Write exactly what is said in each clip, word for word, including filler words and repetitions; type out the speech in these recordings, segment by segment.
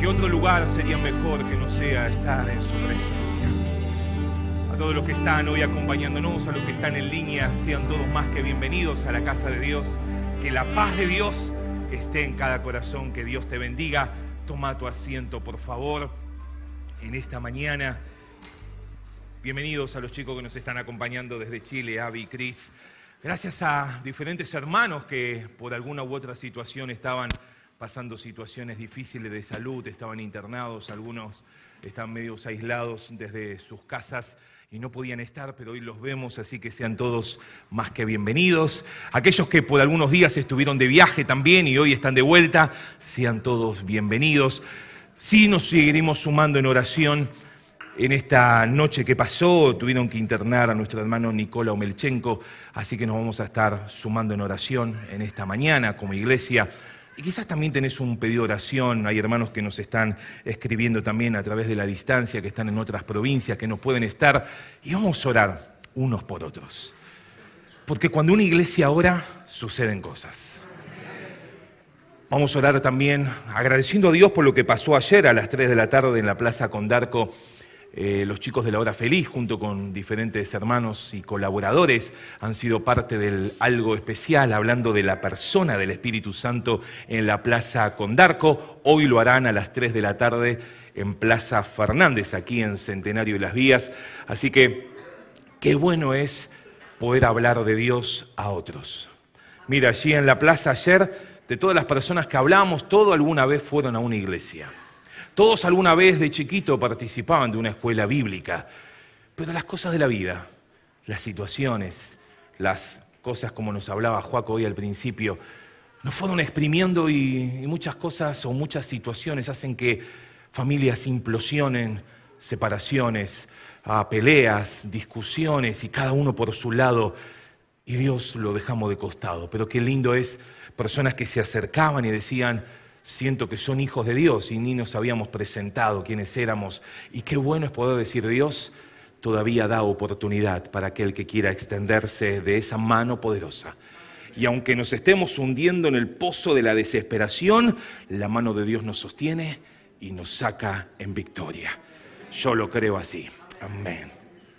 ¿Qué otro lugar sería mejor que no sea estar en su presencia? A todos los que están hoy acompañándonos, a los que están en línea, sean todos más que bienvenidos a la casa de Dios. Que la paz de Dios esté en cada corazón, que Dios te bendiga. Toma tu asiento, por favor, en esta mañana. Bienvenidos a los chicos que nos están acompañando desde Chile, Avi, Cris. Gracias a diferentes hermanos que por alguna u otra situación estaban pasando situaciones difíciles de salud, estaban internados, algunos están medios aislados desde sus casas y no podían estar, pero hoy los vemos, así que sean todos más que bienvenidos. Aquellos que por algunos días estuvieron de viaje también y hoy están de vuelta, sean todos bienvenidos. Sí, nos seguiremos sumando en oración. En esta noche que pasó tuvieron que internar a nuestro hermano Nicola Omelchenko, así que nos vamos a estar sumando en oración en esta mañana como iglesia. Y quizás también tenés un pedido de oración, hay hermanos que nos están escribiendo también a través de la distancia, que están en otras provincias, que no pueden estar, y vamos a orar unos por otros. Porque cuando una iglesia ora, suceden cosas. Vamos a orar también agradeciendo a Dios por lo que pasó ayer a las tres de la tarde en la Plaza Condarco. Eh, los chicos de la Hora Feliz, junto con diferentes hermanos y colaboradores, han sido parte del algo especial, hablando de la persona del Espíritu Santo en la Plaza Condarco. Hoy lo harán a las tres de la tarde en Plaza Fernández, aquí en Centenario de las Vías. Así que qué bueno es poder hablar de Dios a otros. Mira, allí en la plaza ayer, de todas las personas que hablamos, todos alguna vez fueron a una iglesia. Todos alguna vez de chiquito participaban de una escuela bíblica, pero las cosas de la vida, las situaciones, las cosas como nos hablaba Joaco hoy al principio, nos fueron exprimiendo y, y muchas cosas o muchas situaciones hacen que familias implosionen, separaciones, ah, peleas, discusiones y cada uno por su lado, y Dios lo dejamos de costado. Pero qué lindo es personas que se acercaban y decían: siento que son hijos de Dios y ni nos habíamos presentado quiénes éramos. Y qué bueno es poder decir: Dios todavía da oportunidad para aquel que quiera extenderse de esa mano poderosa. Y aunque nos estemos hundiendo en el pozo de la desesperación, la mano de Dios nos sostiene y nos saca en victoria. Yo lo creo así. Amén.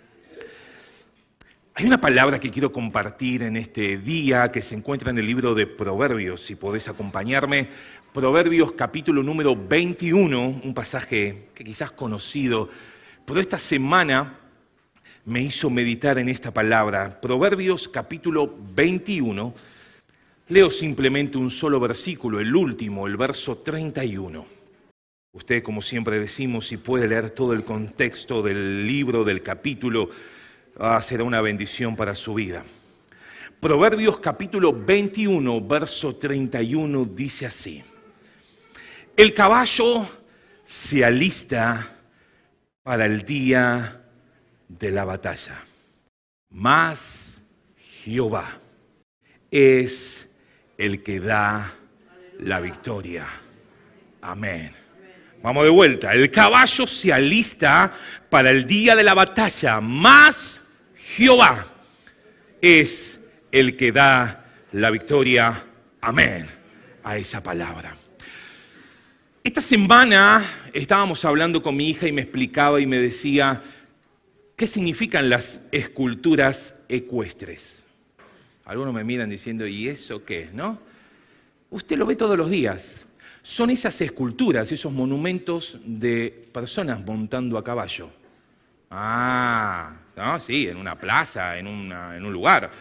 Hay una palabra que quiero compartir en este día que se encuentra en el libro de Proverbios, si podés acompañarme. Proverbios capítulo número veintiuno, un pasaje que quizás conocido, pero esta semana me hizo meditar en esta palabra. Proverbios capítulo veintiuno, leo simplemente un solo versículo, el último, el verso treinta y uno. Usted, como siempre decimos, si puede leer todo el contexto del libro, del capítulo, ah, será una bendición para su vida. Proverbios capítulo veintiuno, verso treinta y uno, dice así: el caballo se alista para el día de la batalla, mas Jehová es el que da la victoria. Amén. Vamos de vuelta. El caballo se alista para el día de la batalla, mas Jehová es el que da la victoria. Amén. A esa palabra. Esta semana estábamos hablando con mi hija y me explicaba y me decía qué significan las esculturas ecuestres. Algunos me miran diciendo: ¿y eso qué? ¿No? Usted lo ve todos los días. Son esas esculturas, esos monumentos de personas montando a caballo. Ah, ¿no? Sí, en una plaza, en, una, en un lugar.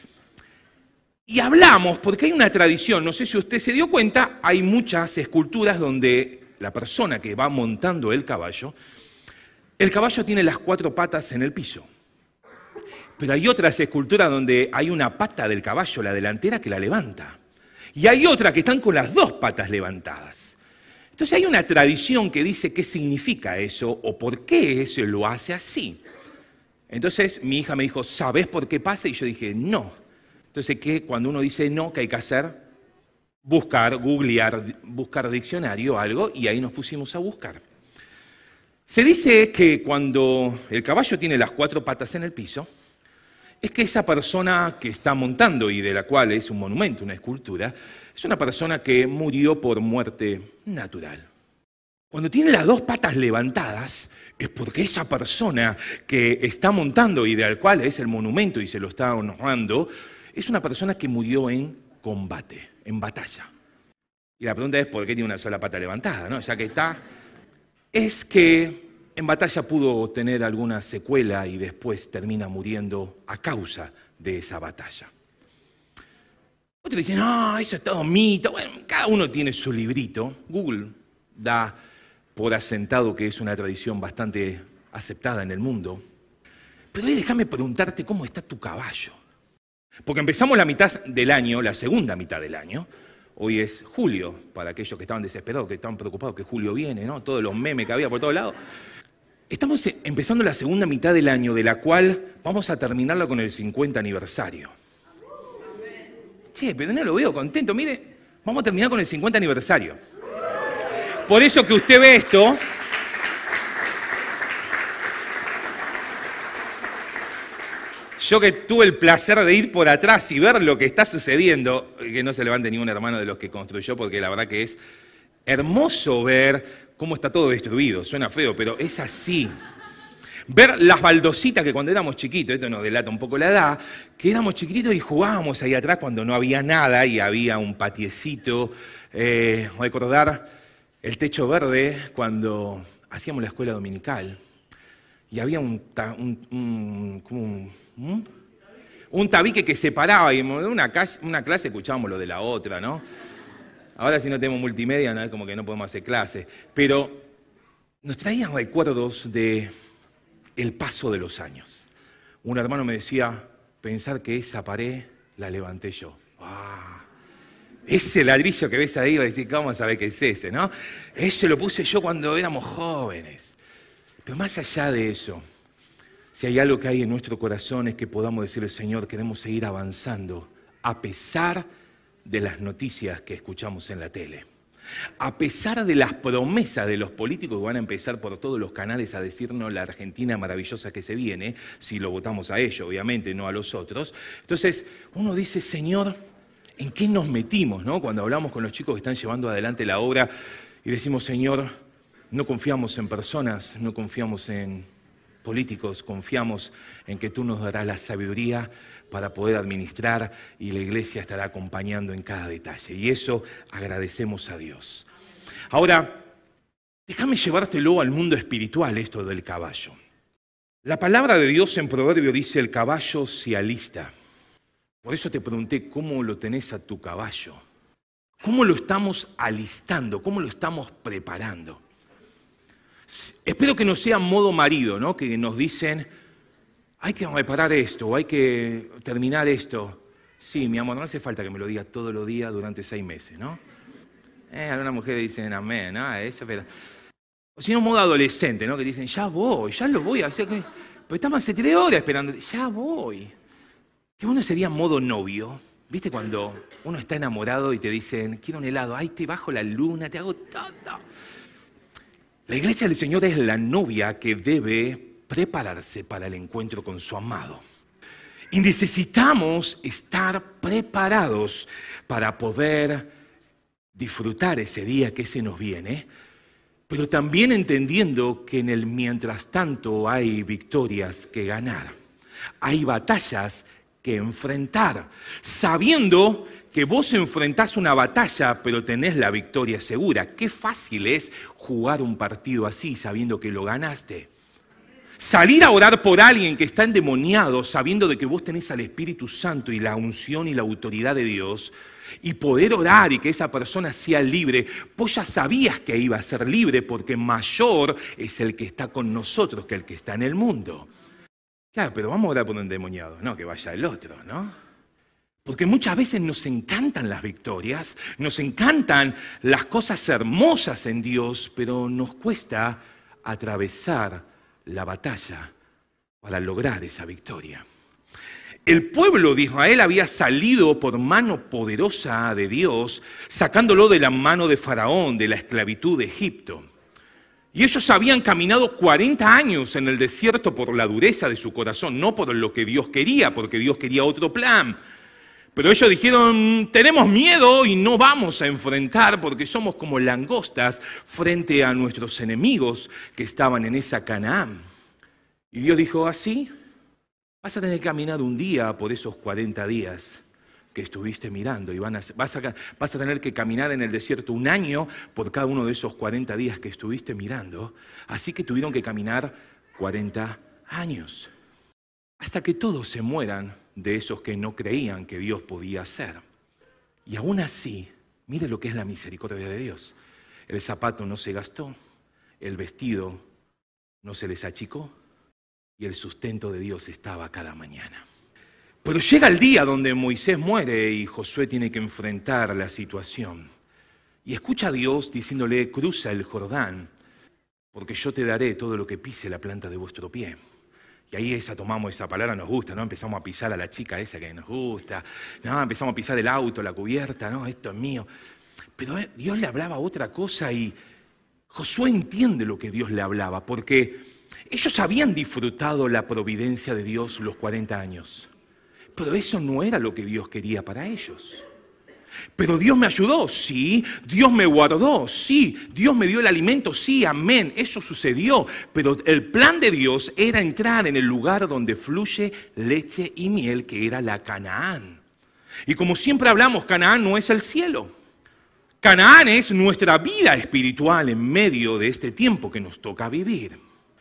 Y hablamos, porque hay una tradición, no sé si usted se dio cuenta, hay muchas esculturas donde la persona que va montando el caballo, el caballo tiene las cuatro patas en el piso. Pero hay otras esculturas donde hay una pata del caballo, la delantera, que la levanta. Y hay otra que están con las dos patas levantadas. Entonces hay una tradición que dice qué significa eso o por qué eso lo hace así. Entonces mi hija me dijo: ¿sabés por qué pasa? Y yo dije: no. Entonces, ¿qué? Cuando uno dice no, ¿qué hay que hacer? Buscar, googlear, buscar diccionario o algo, y ahí nos pusimos a buscar. Se dice que cuando el caballo tiene las cuatro patas en el piso, es que esa persona que está montando y de la cual es un monumento, una escultura, es una persona que murió por muerte natural. Cuando tiene las dos patas levantadas, es porque esa persona que está montando y del cual es el monumento y se lo está honrando, es una persona que murió en combate, en batalla. Y la pregunta es, ¿por qué tiene una sola pata levantada? ¿No? Ya que está, es que en batalla pudo tener alguna secuela y después termina muriendo a causa de esa batalla. Otros dicen, no, eso es todo mito. Bueno, cada uno tiene su librito. Google da por asentado que es una tradición bastante aceptada en el mundo. Pero hoy déjame preguntarte cómo está tu caballo. Porque empezamos la mitad del año, la segunda mitad del año. Hoy es julio, para aquellos que estaban desesperados, que estaban preocupados que julio viene, ¿no? Todos los memes que había por todos lados. Estamos empezando la segunda mitad del año, de la cual vamos a terminarla con el cincuenta aniversario. Che, pero no lo veo contento. Mire, vamos a terminar con el cincuenta aniversario. Por eso que usted ve esto. Yo que tuve el placer de ir por atrás y ver lo que está sucediendo, que no se levante ningún hermano de los que construyó, porque la verdad que es hermoso ver cómo está todo destruido. Suena feo, pero es así. Ver las baldositas que cuando éramos chiquitos, esto nos delata un poco la edad, que éramos chiquititos y jugábamos ahí atrás cuando no había nada y había un patiecito. Eh, recordar el techo verde cuando hacíamos la escuela dominical y había un, un, un, como un, un, un tabique que separaba y en una, una clase escuchábamos lo de la otra, ¿no? Ahora si no tenemos multimedia, ¿no? Es como que no podemos hacer clases. Pero nos traían recuerdos de el paso de los años. Un hermano me decía, pensar que esa pared la levanté yo. ¡Ah! Ese ladrillo que ves ahí, va a decir, ¿cómo sabe qué es ese, no? Ese lo puse yo cuando éramos jóvenes. Pero más allá de eso, si hay algo que hay en nuestro corazón es que podamos decirle, Señor, queremos seguir avanzando a pesar de las noticias que escuchamos en la tele. A pesar de las promesas de los políticos que van a empezar por todos los canales a decirnos la Argentina maravillosa que se viene, si lo votamos a ellos, obviamente, no a los otros. Entonces, uno dice, Señor, ¿en qué nos metimos, no? Cuando hablamos con los chicos que están llevando adelante la obra y decimos, Señor, no confiamos en personas, no confiamos en políticos, confiamos en que tú nos darás la sabiduría para poder administrar y la iglesia estará acompañando en cada detalle. Y eso agradecemos a Dios. Ahora, déjame llevártelo al mundo espiritual, esto del caballo. La palabra de Dios en Proverbio dice, el caballo se alista. Por eso te pregunté, ¿cómo lo tenés a tu caballo? ¿Cómo lo estamos alistando? ¿Cómo lo estamos preparando? Espero que no sea modo marido, ¿no? Que nos dicen, hay que reparar esto, o hay que terminar esto. Sí, mi amor, no hace falta que me lo digas todos los días durante seis meses, ¿no? Eh, algunas mujeres dicen, amén, ¿no? Eso, pero... O si no, modo adolescente, ¿no? Que dicen, ya voy, ya lo voy a hacer. Pero estamos hace tres horas esperando, ya voy. Qué bueno sería modo novio. ¿Viste cuando uno está enamorado y te dicen, quiero un helado, ay, te bajo la luna, te hago todo? La iglesia del Señor es la novia que debe prepararse para el encuentro con su amado. Y necesitamos estar preparados para poder disfrutar ese día que se nos viene, pero también entendiendo que en el mientras tanto hay victorias que ganar, hay batallas que enfrentar, sabiendo que vos enfrentás una batalla, pero tenés la victoria segura. Qué fácil es jugar un partido así, sabiendo que lo ganaste. Salir a orar por alguien que está endemoniado, sabiendo de que vos tenés al Espíritu Santo y la unción y la autoridad de Dios, y poder orar y que esa persona sea libre, vos ya sabías que iba a ser libre, porque mayor es el que está con nosotros que el que está en el mundo. Claro, pero vamos a orar por un endemoniado, no que vaya el otro, ¿no? Porque muchas veces nos encantan las victorias, nos encantan las cosas hermosas en Dios, pero nos cuesta atravesar la batalla para lograr esa victoria. El pueblo de Israel había salido por mano poderosa de Dios, sacándolo de la mano de Faraón, de la esclavitud de Egipto. Y ellos habían caminado cuarenta años en el desierto por la dureza de su corazón, no por lo que Dios quería, porque Dios quería otro plan. Pero ellos dijeron, tenemos miedo y no vamos a enfrentar porque somos como langostas frente a nuestros enemigos que estaban en esa Canaán. Y Dios dijo, así, vas a tener que caminar un día por esos cuarenta días que estuviste mirando y van a, vas, a, vas a tener que caminar en el desierto un año por cada uno de esos cuarenta días que estuviste mirando. Así que tuvieron que caminar cuarenta años. Hasta que todos se mueran de esos que no creían que Dios podía hacer. Y aún así, mire lo que es la misericordia de Dios. El zapato no se gastó, el vestido no se les achicó y el sustento de Dios estaba cada mañana. Pero llega el día donde Moisés muere y Josué tiene que enfrentar la situación. Y escucha a Dios diciéndole, cruza el Jordán, porque yo te daré todo lo que pise la planta de vuestro pie. Y ahí esa tomamos esa palabra, nos gusta, ¿no? Empezamos a pisar a la chica esa que nos gusta, ¿no? Empezamos a pisar el auto, la cubierta, ¿no? Esto es mío. Pero Dios le hablaba otra cosa y Josué entiende lo que Dios le hablaba, porque ellos habían disfrutado la providencia de Dios los cuarenta años. Pero eso no era lo que Dios quería para ellos. Pero Dios me ayudó, sí. Dios me guardó, sí. Dios me dio el alimento, sí, amén. Eso sucedió. Pero el plan de Dios era entrar en el lugar donde fluye leche y miel, que era la Canaán. Y como siempre hablamos, Canaán no es el cielo. Canaán es nuestra vida espiritual en medio de este tiempo que nos toca vivir.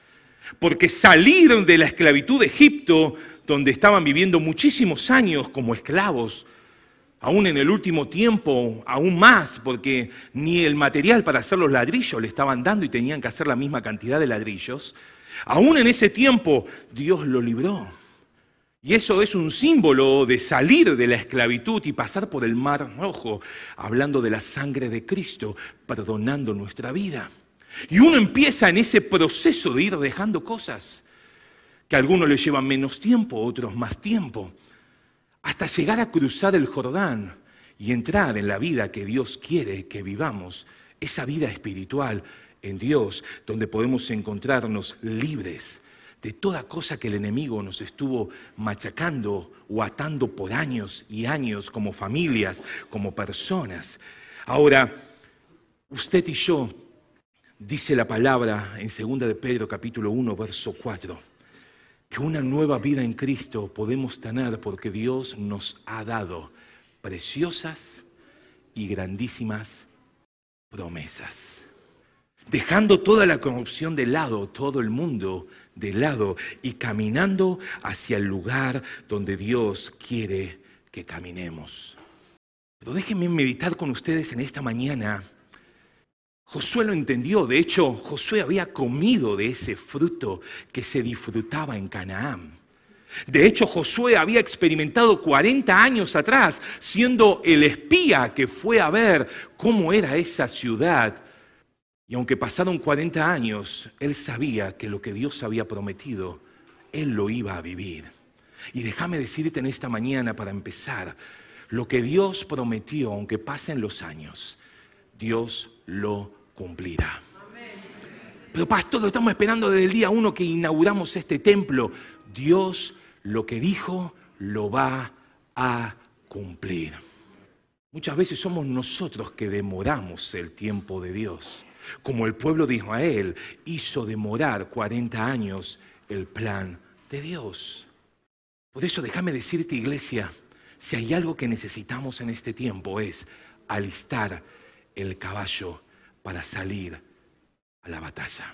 Porque salir de la esclavitud de Egipto, donde estaban viviendo muchísimos años como esclavos, aún en el último tiempo, aún más, porque ni el material para hacer los ladrillos le estaban dando y tenían que hacer la misma cantidad de ladrillos, aún en ese tiempo Dios lo libró. Y eso es un símbolo de salir de la esclavitud y pasar por el mar rojo, hablando de la sangre de Cristo, perdonando nuestra vida. Y uno empieza en ese proceso de ir dejando cosas, que a algunos les llevan menos tiempo, otros más tiempo, hasta llegar a cruzar el Jordán y entrar en la vida que Dios quiere que vivamos, esa vida espiritual en Dios, donde podemos encontrarnos libres de toda cosa que el enemigo nos estuvo machacando o atando por años y años como familias, como personas. Ahora, usted y yo, dice la palabra en segunda de Pedro capítulo uno, verso cuatro, que una nueva vida en Cristo podemos tener porque Dios nos ha dado preciosas y grandísimas promesas. Dejando toda la corrupción de lado, todo el mundo de lado y caminando hacia el lugar donde Dios quiere que caminemos. Pero déjenme meditar con ustedes en esta mañana. Josué lo entendió, de hecho Josué había comido de ese fruto que se disfrutaba en Canaán. De hecho Josué había experimentado cuarenta años atrás, siendo el espía que fue a ver cómo era esa ciudad. Y aunque pasaron cuarenta años, él sabía que lo que Dios había prometido, él lo iba a vivir. Y déjame decirte en esta mañana para empezar, lo que Dios prometió, aunque pasen los años, Dios lo cumplirá. Pero pastor, lo estamos esperando desde el día uno que inauguramos este templo. Dios lo que dijo lo va a cumplir. Muchas veces somos nosotros que demoramos el tiempo de Dios. Como el pueblo de Israel hizo demorar cuarenta años el plan de Dios. Por eso déjame decirte, iglesia, si hay algo que necesitamos en este tiempo es alistar el caballo para salir a la batalla.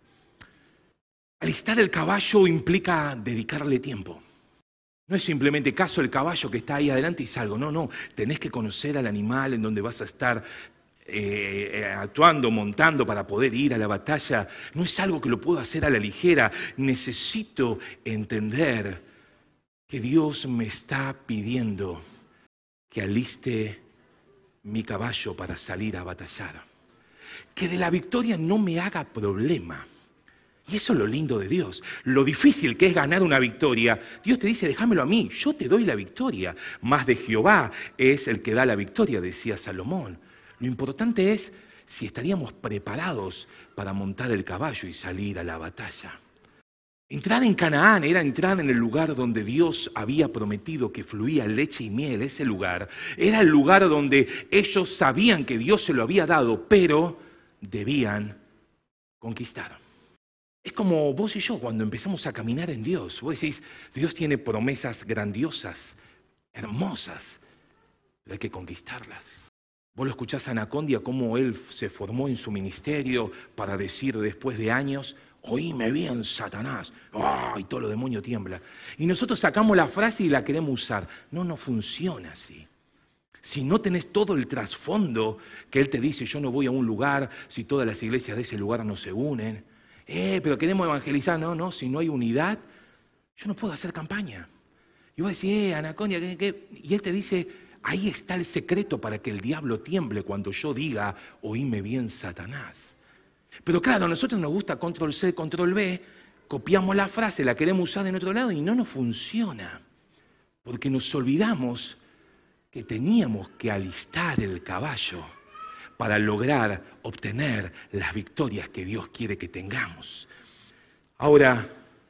Alistar el caballo implica dedicarle tiempo. No es simplemente caso el caballo que está ahí adelante y salgo. No, no. Tenés que conocer al animal en donde vas a estar eh, actuando, montando para poder ir a la batalla. No es algo que lo puedo hacer a la ligera. Necesito entender que Dios me está pidiendo que aliste mi caballo para salir a batallar. Que de la victoria no me haga problema. Y eso es lo lindo de Dios. Lo difícil que es ganar una victoria, Dios te dice, déjamelo a mí, yo te doy la victoria. Más de Jehová es el que da la victoria, decía Salomón. Lo importante es si estaríamos preparados para montar el caballo y salir a la batalla. Entrar en Canaán era entrar en el lugar donde Dios había prometido que fluía leche y miel. Ese lugar era el lugar donde ellos sabían que Dios se lo había dado, pero debían conquistar. Es como vos y yo cuando empezamos a caminar en Dios. Vos decís, Dios tiene promesas grandiosas, hermosas, pero hay que conquistarlas. Vos lo escuchás a Anacondia, cómo él se formó en su ministerio para decir después de años, oíme bien, Satanás. ¡Oh! Y todo lo demonio tiembla. Y nosotros sacamos la frase y la queremos usar. No, no funciona así. Si no tenés todo el trasfondo que él te dice, yo no voy a un lugar si todas las iglesias de ese lugar no se unen. Eh, pero queremos evangelizar. No, no, si no hay unidad, yo no puedo hacer campaña. Y vos decís, eh, Anacondia, ¿qué, qué? Y él te dice, ahí está el secreto para que el diablo tiemble cuando yo diga, oíme bien, Satanás. Pero claro, a nosotros nos gusta control C, control B, copiamos la frase, la queremos usar en otro lado y no nos funciona. Porque nos olvidamos que teníamos que alistar el caballo para lograr obtener las victorias que Dios quiere que tengamos. Ahora,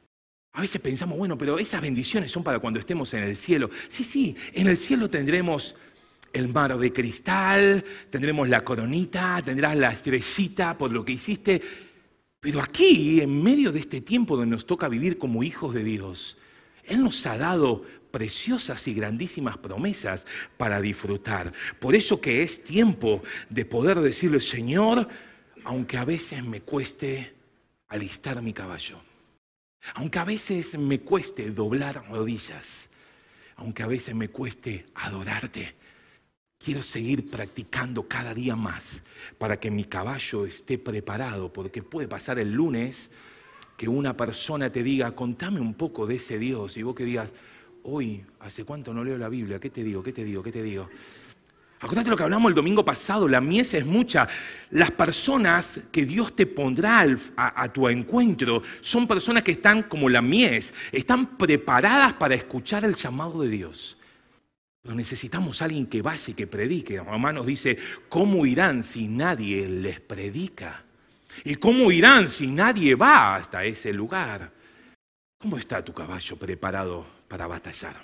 a veces pensamos, bueno, pero esas bendiciones son para cuando estemos en el cielo. Sí, sí, en el cielo tendremos el mar de cristal, tendremos la coronita, tendrás la estrellita por lo que hiciste. Pero aquí, en medio de este tiempo donde nos toca vivir como hijos de Dios, Él nos ha dado preciosas y grandísimas promesas para disfrutar. Por eso que es tiempo de poder decirle, Señor, aunque a veces me cueste alistar mi caballo, aunque a veces me cueste doblar rodillas, aunque a veces me cueste adorarte, quiero seguir practicando cada día más para que mi caballo esté preparado, porque puede pasar el lunes que una persona te diga, contame un poco de ese Dios, y vos que digas, hoy, ¿hace cuánto no leo la Biblia? ¿Qué te digo? ¿Qué te digo? ¿Qué te digo? Acordate lo que hablamos el domingo pasado, la mies es mucha. Las personas que Dios te pondrá al, a, a tu encuentro son personas que están como la mies, están preparadas para escuchar el llamado de Dios. Pero necesitamos a alguien que vaya y que predique. Romanos dice, ¿cómo irán si nadie les predica? ¿Y cómo irán si nadie va hasta ese lugar? ¿Cómo está tu caballo preparado para batallar?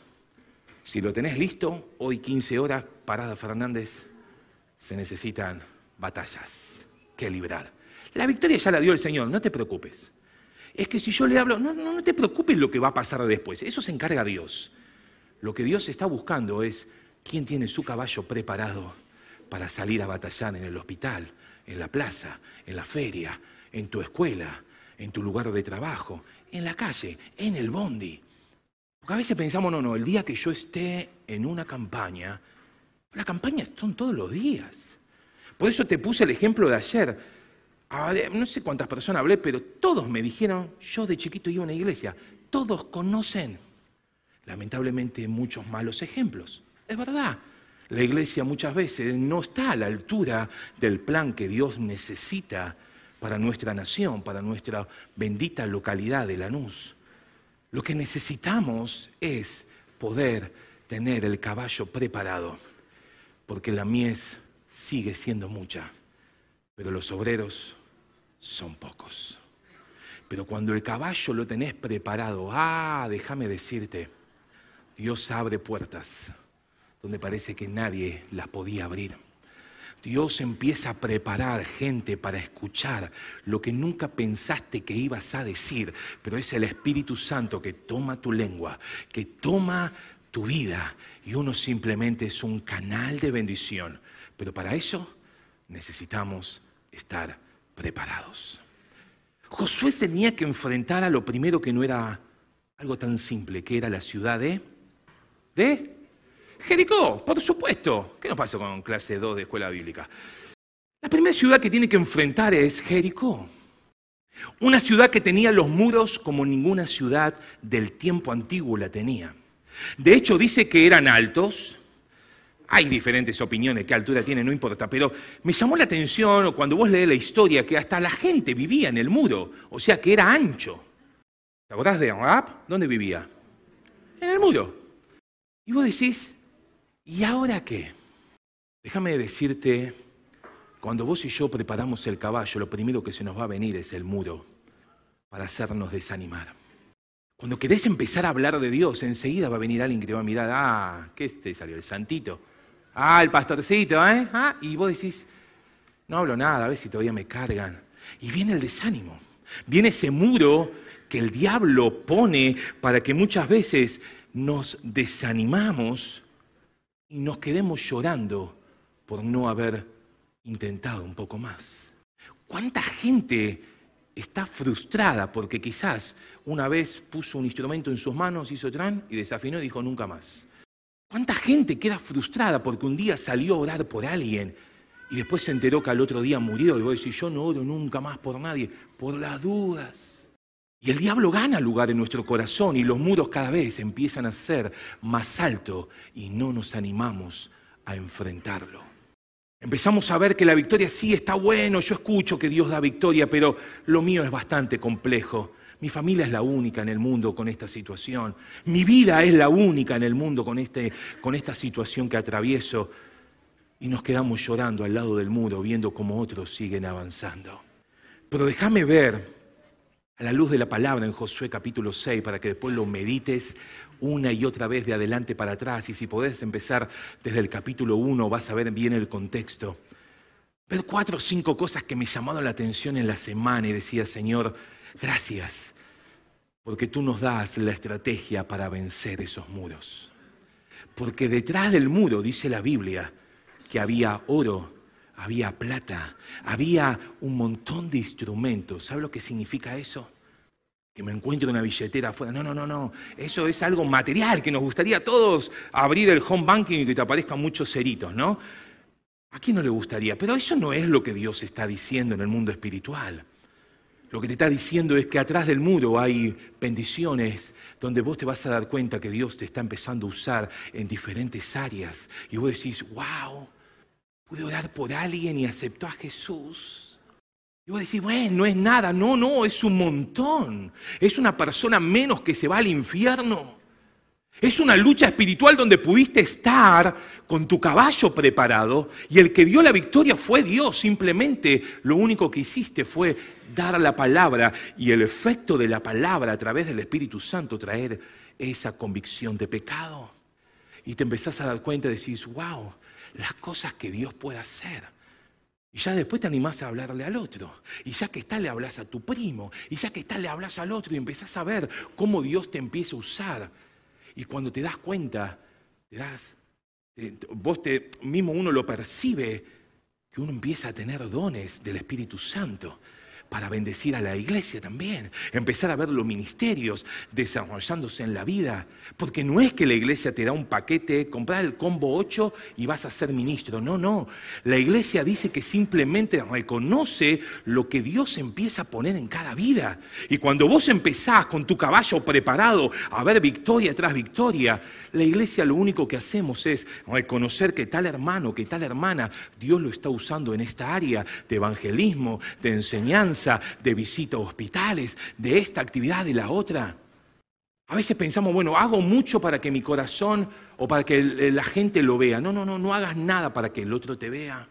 Si lo tenés listo, hoy quince horas, Parada Fernández, se necesitan batallas que librar. La victoria ya la dio el Señor, no te preocupes. Es que si yo le hablo, no, no, no te preocupes lo que va a pasar después, eso se encarga Dios. Lo que Dios está buscando es quién tiene su caballo preparado para salir a batallar en el hospital, en la plaza, en la feria, en tu escuela, en tu lugar de trabajo, en la calle, en el bondi. Porque a veces pensamos, no, no, el día que yo esté en una campaña, las campañas son todos los días. Por eso te puse el ejemplo de ayer. No sé cuántas personas hablé, pero todos me dijeron, yo de chiquito iba a una iglesia. Todos conocen, lamentablemente, muchos malos ejemplos. Es verdad, la iglesia muchas veces no está a la altura del plan que Dios necesita para nuestra nación, para nuestra bendita localidad de Lanús. Lo que necesitamos es poder tener el caballo preparado, porque la mies sigue siendo mucha, pero los obreros son pocos. Pero cuando el caballo lo tenés preparado, ah, déjame decirte, Dios abre puertas donde parece que nadie las podía abrir. Dios empieza a preparar gente para escuchar lo que nunca pensaste que ibas a decir, pero es el Espíritu Santo que toma tu lengua, que toma tu vida y uno simplemente es un canal de bendición. Pero para eso necesitamos estar preparados. Josué tenía que enfrentar a lo primero que no era algo tan simple, que era la ciudad de, de Jericó, por supuesto. ¿Qué nos pasó con clase dos de escuela bíblica? La primera ciudad que tiene que enfrentar es Jericó. Una ciudad que tenía los muros como ninguna ciudad del tiempo antiguo la tenía. De hecho, dice que eran altos. Hay diferentes opiniones, qué altura tiene, no importa. Pero me llamó la atención cuando vos lees la historia que hasta la gente vivía en el muro. O sea, que era ancho. ¿Te acordás de Rahab? ¿Dónde vivía? En el muro. Y vos decís, ¿y ahora qué? Déjame decirte, cuando vos y yo preparamos el caballo, lo primero que se nos va a venir es el muro para hacernos desanimar. Cuando querés empezar a hablar de Dios, enseguida va a venir alguien que te va a mirar, ah, ¿qué te salió? El santito. Ah, el pastorcito, ¿eh? Ah, y vos decís, no hablo nada, a ver si todavía me cargan. Y viene el desánimo. Viene ese muro que el diablo pone para que muchas veces nos desanimamos y nos quedemos llorando por no haber intentado un poco más. ¿Cuánta gente está frustrada porque quizás una vez puso un instrumento en sus manos, hizo tran y desafinó y dijo nunca más? ¿Cuánta gente queda frustrada porque un día salió a orar por alguien y después se enteró que al otro día murió? Y vos decís, yo no oro nunca más por nadie, por las dudas. Y el diablo gana lugar en nuestro corazón y los muros cada vez empiezan a ser más altos y no nos animamos a enfrentarlo. Empezamos a ver que la victoria sí está bueno, yo escucho que Dios da victoria, pero lo mío es bastante complejo. Mi familia es la única en el mundo con esta situación. Mi vida es la única en el mundo con, este, con esta situación que atravieso. Y nos quedamos llorando al lado del muro, viendo cómo otros siguen avanzando. Pero déjame ver a la luz de la palabra en Josué capítulo seis, para que después lo medites una y otra vez de adelante para atrás. Y si podés empezar desde el capítulo uno, vas a ver bien el contexto. Pero cuatro o cinco cosas que me llamaron la atención en la semana y decía, Señor, gracias, porque tú nos das la estrategia para vencer esos muros. Porque detrás del muro, dice la Biblia, que había oro, había plata, había un montón de instrumentos. ¿Sabe lo que significa eso? Que me encuentro una billetera afuera. No, no, no, no. Eso es algo material, que nos gustaría a todos abrir el home banking y que te aparezcan muchos ceritos, ¿no? ¿A quién no le gustaría? Pero eso no es lo que Dios está diciendo en el mundo espiritual. Lo que te está diciendo es que atrás del muro hay bendiciones donde vos te vas a dar cuenta que Dios te está empezando a usar en diferentes áreas. Y vos decís, wow, pude orar por alguien y aceptó a Jesús. Y vos decís, bueno, no es nada. No, no, es un montón. Es una persona menos que se va al infierno. Es una lucha espiritual donde pudiste estar con tu caballo preparado y el que dio la victoria fue Dios. Simplemente lo único que hiciste fue dar la palabra y el efecto de la palabra a través del Espíritu Santo traer esa convicción de pecado. Y te empezás a dar cuenta y decís, wow, las cosas que Dios puede hacer. Y ya después te animás a hablarle al otro. Y ya que está le hablas a tu primo. Y ya que está le hablas al otro y empezás a ver cómo Dios te empieza a usar. Y cuando te das cuenta, te das, te, vos te, mismo uno lo percibe, que uno empieza a tener dones del Espíritu Santo para bendecir a la iglesia también. Empezar a ver los ministerios desarrollándose en la vida. Porque no es que la iglesia te da un paquete, comprar el combo ocho y vas a ser ministro. No, no. La iglesia dice que simplemente reconoce lo que Dios empieza a poner en cada vida. Y cuando vos empezás con tu caballo preparado a ver victoria tras victoria, la iglesia lo único que hacemos es reconocer que tal hermano, que tal hermana, Dios lo está usando en esta área de evangelismo, de enseñanza, de visita a hospitales, de esta actividad y la otra. A veces pensamos, bueno, hago mucho para que mi corazón o para que la gente lo vea. No, no, no, no hagas nada para que el otro te vea.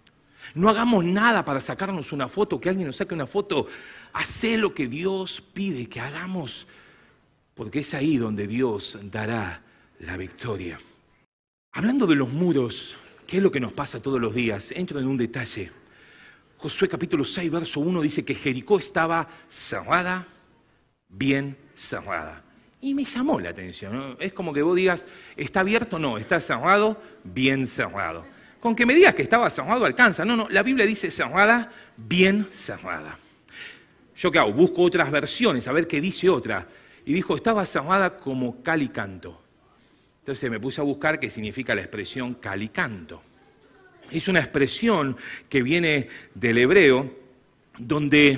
No hagamos nada para sacarnos una foto, que alguien nos saque una foto. Hacé lo que Dios pide que hagamos, porque es ahí donde Dios dará la victoria. Hablando de los muros, ¿qué es lo que nos pasa todos los días? Entro en un detalle. Josué capítulo seis, verso uno dice que Jericó estaba cerrada, bien cerrada. Y me llamó la atención, ¿no? Es como que vos digas, ¿está abierto? No, está cerrado, bien cerrado. Con que me digas que estaba cerrado alcanza. No, no, la Biblia dice cerrada, bien cerrada. ¿Yo qué hago? Busco otras versiones, a ver qué dice otra. Y dijo, estaba cerrada como cal y canto. Entonces me puse a buscar qué significa la expresión cal y canto. Es una expresión que viene del hebreo, donde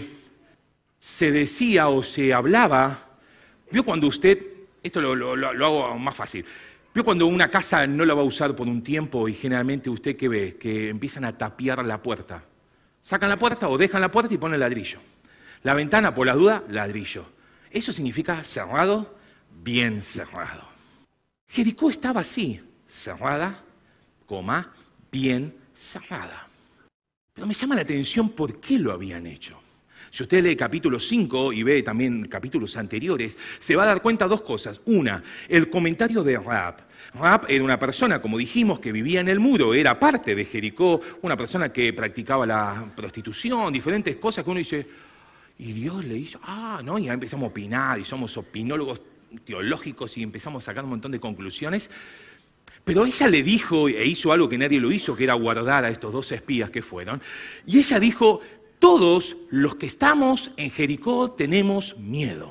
se decía o se hablaba, vio cuando usted, esto lo, lo, lo hago más fácil, vio cuando una casa no la va a usar por un tiempo y generalmente usted ¿qué ve? Que empiezan a tapiar la puerta. Sacan la puerta o dejan la puerta y ponen ladrillo. La ventana, por la duda, ladrillo. Eso significa cerrado, bien cerrado. Jericó estaba así, cerrada, coma, bien cerrada. Pero me llama la atención por qué lo habían hecho. Si usted lee capítulo cinco y ve también capítulos anteriores, se va a dar cuenta de dos cosas. Una, el comentario de Rahab. Rahab era una persona, como dijimos, que vivía en el muro, era parte de Jericó, una persona que practicaba la prostitución, diferentes cosas que uno dice, y Dios le hizo, ah, no, y ya empezamos a opinar, y somos opinólogos teológicos y empezamos a sacar un montón de conclusiones. Pero ella le dijo, e hizo algo que nadie lo hizo, que era guardar a estos dos espías que fueron, y ella dijo, todos los que estamos en Jericó tenemos miedo.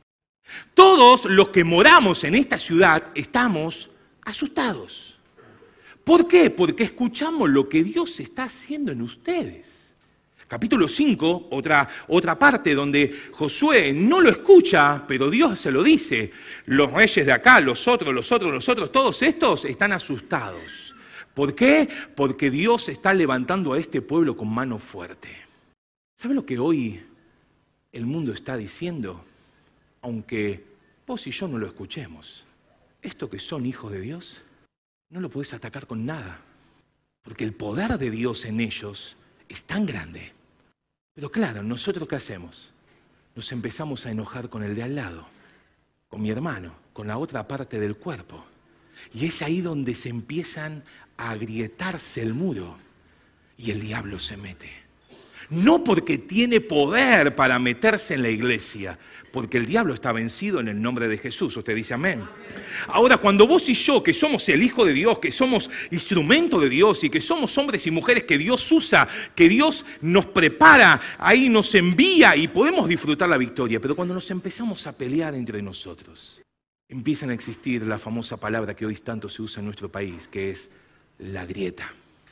Todos los que moramos en esta ciudad estamos asustados. ¿Por qué? Porque escuchamos lo que Dios está haciendo en ustedes. Capítulo cinco, otra, otra parte donde Josué no lo escucha, pero Dios se lo dice. Los reyes de acá, los otros, los otros, los otros, todos estos están asustados. ¿Por qué? Porque Dios está levantando a este pueblo con mano fuerte. ¿Sabe lo que hoy el mundo está diciendo? Aunque vos y yo no lo escuchemos, esto que son hijos de Dios, no lo podés atacar con nada, porque el poder de Dios en ellos es tan grande. Pero claro, ¿nosotros qué hacemos? Nos empezamos a enojar con el de al lado, con mi hermano, con la otra parte del cuerpo. Y es ahí donde se empiezan a agrietarse el muro y el diablo se mete. No porque tiene poder para meterse en la iglesia, porque el diablo está vencido en el nombre de Jesús. Usted dice amén. Ahora, cuando vos y yo, que somos el Hijo de Dios, que somos instrumento de Dios y que somos hombres y mujeres que Dios usa, que Dios nos prepara, ahí nos envía y podemos disfrutar la victoria. Pero cuando nos empezamos a pelear entre nosotros, empiezan a existir la famosa palabra que hoy tanto se usa en nuestro país, que es la grieta.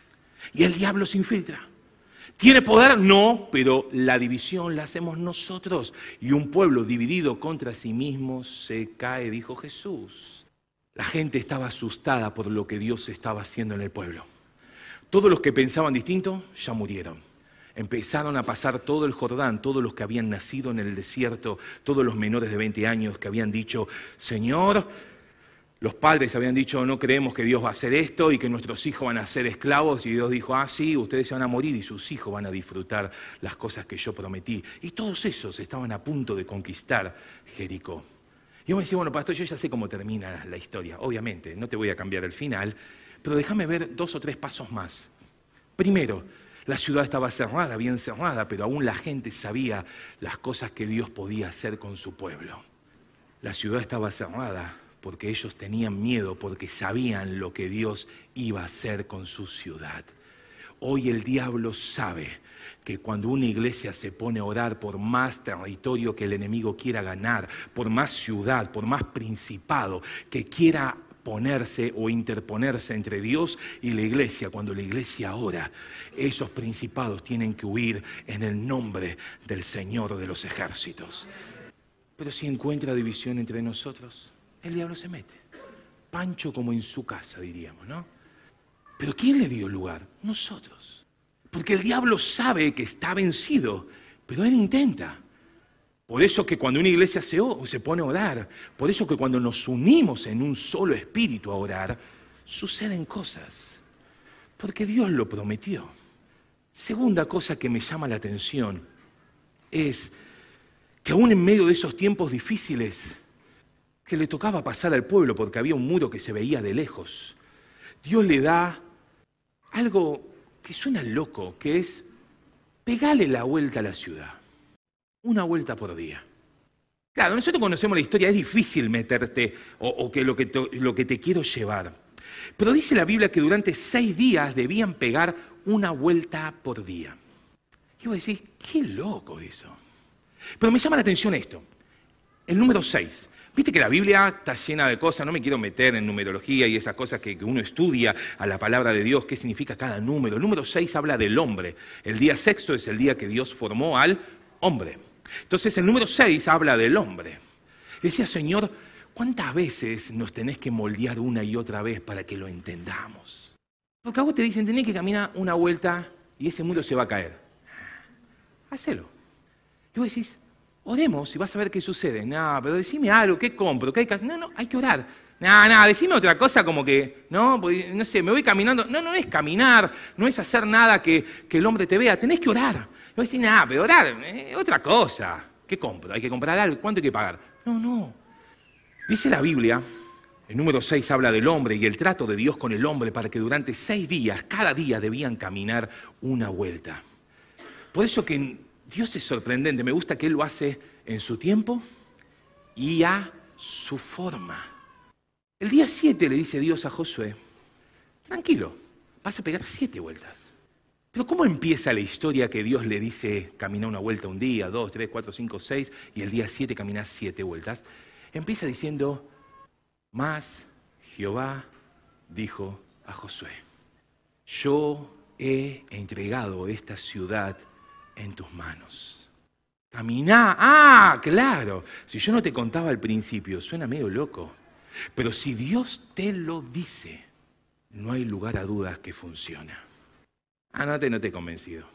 Y el diablo se infiltra. ¿Tiene poder? No, pero la división la hacemos nosotros. Y un pueblo dividido contra sí mismo se cae, dijo Jesús. La gente estaba asustada por lo que Dios estaba haciendo en el pueblo. Todos los que pensaban distinto ya murieron. Empezaron a pasar todo el Jordán, todos los que habían nacido en el desierto, todos los menores de veinte años que habían dicho, Señor, los padres habían dicho, no creemos que Dios va a hacer esto y que nuestros hijos van a ser esclavos. Y Dios dijo, ah, sí, ustedes se van a morir y sus hijos van a disfrutar las cosas que yo prometí. Y todos esos estaban a punto de conquistar Jericó. Y yo me decía, bueno, pastor, yo ya sé cómo termina la historia. Obviamente, no te voy a cambiar el final, pero déjame ver dos o tres pasos más. Primero, la ciudad estaba cerrada, bien cerrada, pero aún la gente sabía las cosas que Dios podía hacer con su pueblo. La ciudad estaba cerrada porque ellos tenían miedo, porque sabían lo que Dios iba a hacer con su ciudad. Hoy el diablo sabe que cuando una iglesia se pone a orar por más territorio que el enemigo quiera ganar, por más ciudad, por más principado que quiera ponerse o interponerse entre Dios y la iglesia, cuando la iglesia ora, esos principados tienen que huir en el nombre del Señor de los ejércitos. Pero si encuentra división entre nosotros, el diablo se mete. Pancho como en su casa, diríamos, ¿no? Pero ¿quién le dio lugar? Nosotros. Porque el diablo sabe que está vencido, pero él intenta. Por eso que cuando una iglesia se, se pone a orar, por eso que cuando nos unimos en un solo espíritu a orar, suceden cosas. Porque Dios lo prometió. Segunda cosa que me llama la atención es que aún en medio de esos tiempos difíciles que le tocaba pasar al pueblo porque había un muro que se veía de lejos, Dios le da algo que suena loco, que es pegarle la vuelta a la ciudad. Una vuelta por día. Claro, nosotros conocemos la historia, es difícil meterte o, o que lo que, te, lo que te quiero llevar. Pero dice la Biblia que durante seis días debían pegar una vuelta por día. Y vos decís, qué loco eso. Pero me llama la atención esto. El número seis. Viste que la Biblia está llena de cosas, no me quiero meter en numerología y esas cosas que, que uno estudia a la palabra de Dios, qué significa cada número. El número seis habla del hombre. El día sexto es el día que Dios formó al hombre. Entonces el número seis habla del hombre. Decía, Señor, ¿cuántas veces nos tenés que moldear una y otra vez para que lo entendamos? Porque a vos te dicen, tenés que caminar una vuelta y ese muro se va a caer. Hacelo. Y vos decís, oremos y vas a ver qué sucede. No, pero decime algo, ¿qué compro? ¿Qué hay que hacer? No, no, hay que orar. Nada, nada, decime otra cosa como que, no, pues, no sé, me voy caminando. No, no es caminar, no es hacer nada que, que el hombre te vea, tenés que orar. No voy a decir, nada, pero orar, eh, otra cosa. ¿Qué compro? ¿Hay que comprar algo? ¿Cuánto hay que pagar? No, no. Dice la Biblia, el número seis habla del hombre y el trato de Dios con el hombre para que durante seis días, cada día debían caminar una vuelta. Por eso que Dios es sorprendente, me gusta que Él lo hace en su tiempo y a su forma. El día siete le dice Dios a Josué, tranquilo, vas a pegar siete vueltas. Pero ¿cómo empieza la historia que Dios le dice caminar una vuelta un día, dos, tres, cuatro, cinco, seis y el día siete caminar siete vueltas? Empieza diciendo, mas Jehová dijo a Josué, yo he entregado esta ciudad en tus manos. Caminá, ah, claro, si yo no te contaba al principio, suena medio loco, pero si Dios te lo dice, no hay lugar a dudas que funciona. Ah, no te, no te he convencido.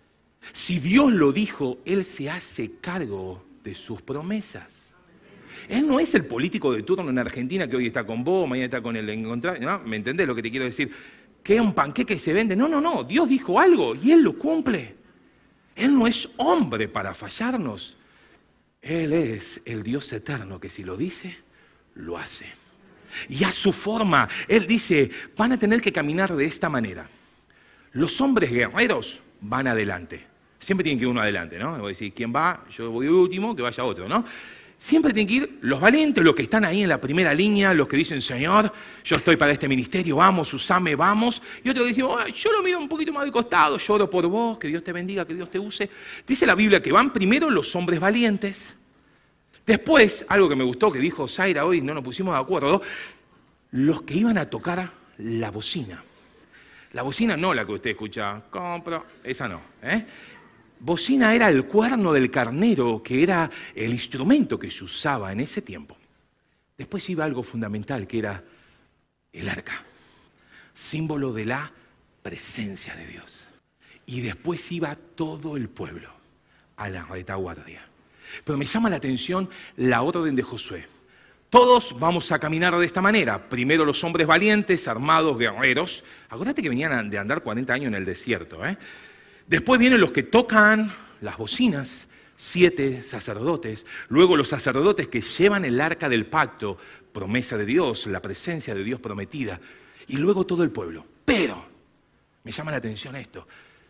Si Dios lo dijo, Él se hace cargo de sus promesas. Él no es el político de turno en Argentina que hoy está con vos, mañana está con el encontrar, ¿no? ¿Me entendés lo que te quiero decir? Que un panqueque se vende. No, no, no. Dios dijo algo y Él lo cumple. Él no es hombre para fallarnos. Él es el Dios eterno que si lo dice, lo hace. Y a su forma, Él dice, van a tener que caminar de esta manera. Los hombres guerreros van adelante. Siempre tienen que ir uno adelante, ¿no? Voy a decir, ¿quién va? Yo voy último, que vaya otro, ¿no? Siempre tienen que ir los valientes, los que están ahí en la primera línea, los que dicen, Señor, yo estoy para este ministerio, vamos, usame, vamos. Y otros que dicen, oh, yo lo miro un poquito más de costado, lloro por vos, que Dios te bendiga, que Dios te use. Dice la Biblia que van primero los hombres valientes. Después, algo que me gustó que dijo Zaira hoy, no nos pusimos de acuerdo, los que iban a tocar la bocina. La bocina no la que usted escucha, compro, esa no, ¿eh? Bocina era el cuerno del carnero, que era el instrumento que se usaba en ese tiempo. Después iba algo fundamental, que era el arca, símbolo de la presencia de Dios. Y después iba todo el pueblo a la retaguardia. Pero me llama la atención la orden de Josué. Todos vamos a caminar de esta manera. Primero los hombres valientes, armados, guerreros. Acuérdate que venían de andar cuarenta años en el desierto, ¿eh? Después vienen los que tocan las bocinas, siete sacerdotes. Luego los sacerdotes que llevan el arca del pacto, promesa de Dios, la presencia de Dios prometida. Y luego todo el pueblo. Pero, me llama la atención esto,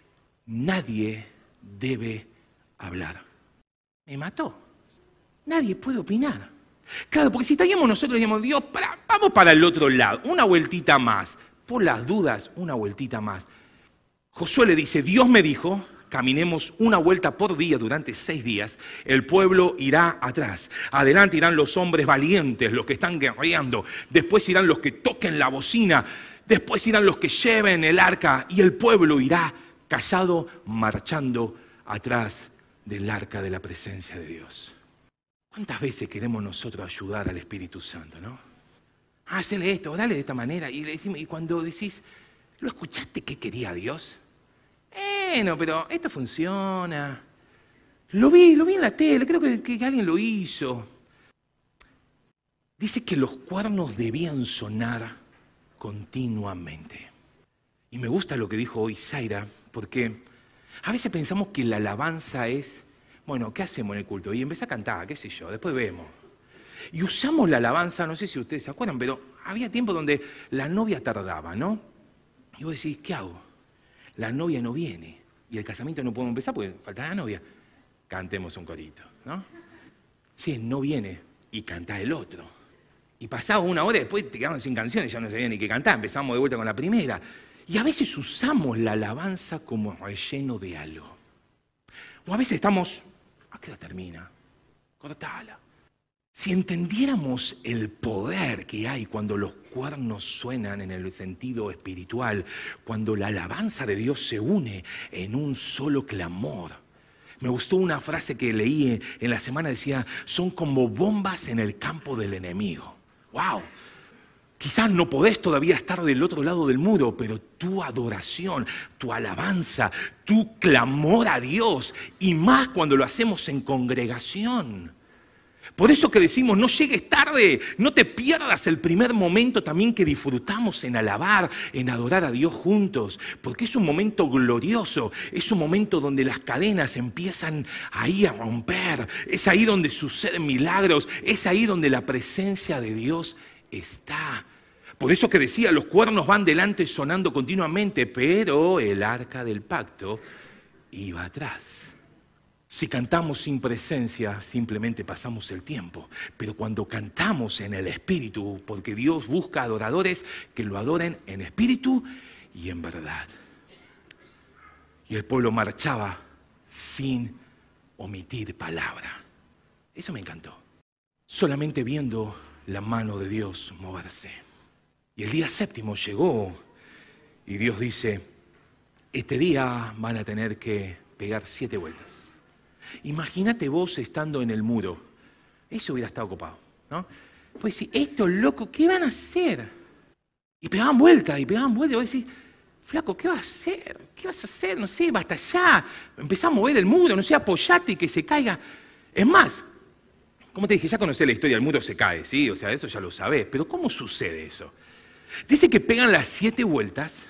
nadie debe hablar. Me mató. Nadie puede opinar. Claro, porque si estaríamos nosotros, diríamos, Dios, para, vamos para el otro lado, una vueltita más. Por las dudas, una vueltita más. Josué le dice, Dios me dijo, caminemos una vuelta por día durante seis días, el pueblo irá atrás. Adelante irán los hombres valientes, los que están guerreando. Después irán los que toquen la bocina. Después irán los que lleven el arca. Y el pueblo irá callado, marchando atrás del arca de la presencia de Dios. ¿Cuántas veces queremos nosotros ayudar al Espíritu Santo, no? Ah, hacele esto, dale de esta manera. Y, le decimos, y cuando decís, ¿lo escuchaste qué quería Dios? Bueno, pero esto funciona. Lo vi, lo vi en la tele, creo que, que alguien lo hizo. Dice que los cuernos debían sonar continuamente. Y me gusta lo que dijo hoy Zaira, porque a veces pensamos que la alabanza es, bueno, ¿qué hacemos en el culto? Y empecé a cantar, qué sé yo, después vemos. Y usamos la alabanza, no sé si ustedes se acuerdan, pero había tiempo donde la novia tardaba, ¿no? Y vos decís, ¿qué hago? La novia no viene y el casamiento no podemos empezar porque falta la novia. Cantemos un corito, ¿no? Sí, no viene y canta el otro. Y pasaba una hora y después te quedaban sin canciones, ya no sabían ni qué cantar, empezamos de vuelta con la primera. Y a veces usamos la alabanza como relleno de algo. O a veces estamos, ¿a qué hora termina? Cortala. Si entendiéramos el poder que hay cuando los cuernos suenan en el sentido espiritual, cuando la alabanza de Dios se une en un solo clamor. Me gustó una frase que leí en la semana, decía, son como bombas en el campo del enemigo. ¡Wow! Quizás no podés todavía estar del otro lado del muro, pero tu adoración, tu alabanza, tu clamor a Dios, y más cuando lo hacemos en congregación, Por eso que decimos, no llegues tarde, no te pierdas el primer momento también que disfrutamos en alabar, en adorar a Dios juntos, porque es un momento glorioso, es un momento donde las cadenas empiezan ahí a romper, es ahí donde suceden milagros, es ahí donde la presencia de Dios está. Por eso que decía, los cuernos van delante sonando continuamente, pero el arca del pacto iba atrás. Si cantamos sin presencia, simplemente pasamos el tiempo. Pero cuando cantamos en el Espíritu, porque Dios busca adoradores que lo adoren en espíritu y en verdad. Y el pueblo marchaba sin omitir palabra. Eso me encantó. Solamente viendo la mano de Dios moverse. Y el día séptimo llegó y Dios dice, este día van a tener que pegar siete vueltas. Imagínate vos estando en el muro. Eso hubiera estado copado, ¿no? Pues si estos locos, ¿qué van a hacer? Y pegaban vuelta, y pegaban vuelta, y vos decís, flaco, ¿qué vas a hacer? ¿Qué vas a hacer? No sé, basta ya. Empezá a mover el muro, no sé, apoyate y que se caiga. Es más, como te dije, ya conocés la historia, el muro se cae, ¿sí? O sea, eso ya lo sabés. Pero ¿cómo sucede eso? Dice que pegan las siete vueltas,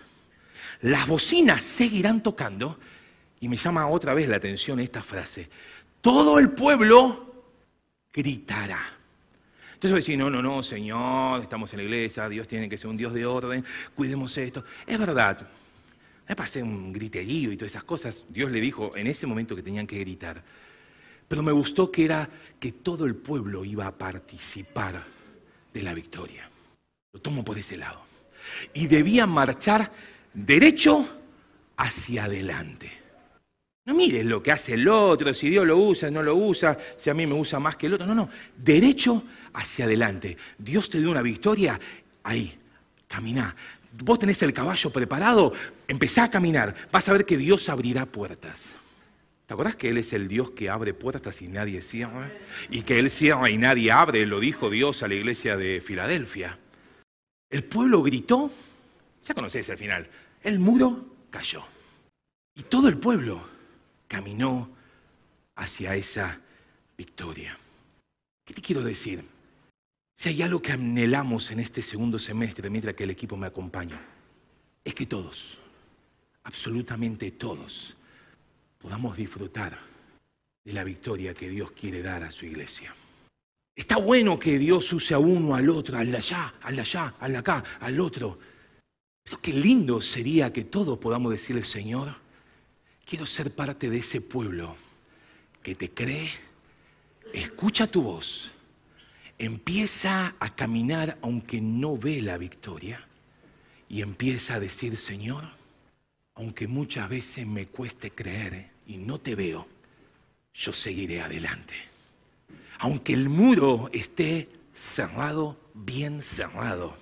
las bocinas seguirán tocando, y me llama otra vez la atención esta frase. Todo el pueblo gritará. Entonces voy a decir, no, no, no, Señor, estamos en la iglesia, Dios tiene que ser un Dios de orden, cuidemos esto. Es verdad, me pasé un griterío y todas esas cosas. Dios le dijo en ese momento que tenían que gritar. Pero me gustó que era que todo el pueblo iba a participar de la victoria. Lo tomo por ese lado. Y debían marchar derecho hacia adelante. No mires lo que hace el otro, si Dios lo usa, no lo usa, si a mí me usa más que el otro. No, no, derecho hacia adelante. Dios te dio una victoria, ahí, caminá. Vos tenés el caballo preparado, empezá a caminar. Vas a ver que Dios abrirá puertas. ¿Te acordás que Él es el Dios que abre puertas y nadie cierra? Y que Él cierra y nadie abre, lo dijo Dios a la iglesia de Filadelfia. El pueblo gritó, ya conocés el final, el muro cayó. Y todo el pueblo caminó hacia esa victoria. ¿Qué te quiero decir? Si hay algo que anhelamos en este segundo semestre, mientras que el equipo me acompaña, es que todos, absolutamente todos, podamos disfrutar de la victoria que Dios quiere dar a su iglesia. Está bueno que Dios use a uno, al otro, al de allá, al de allá, al de acá, al otro. Pero qué lindo sería que todos podamos decirle, Señor, quiero ser parte de ese pueblo que te cree, escucha tu voz, empieza a caminar aunque no ve la victoria y empieza a decir, Señor, aunque muchas veces me cueste creer y no te veo, yo seguiré adelante. Aunque el muro esté cerrado, bien cerrado,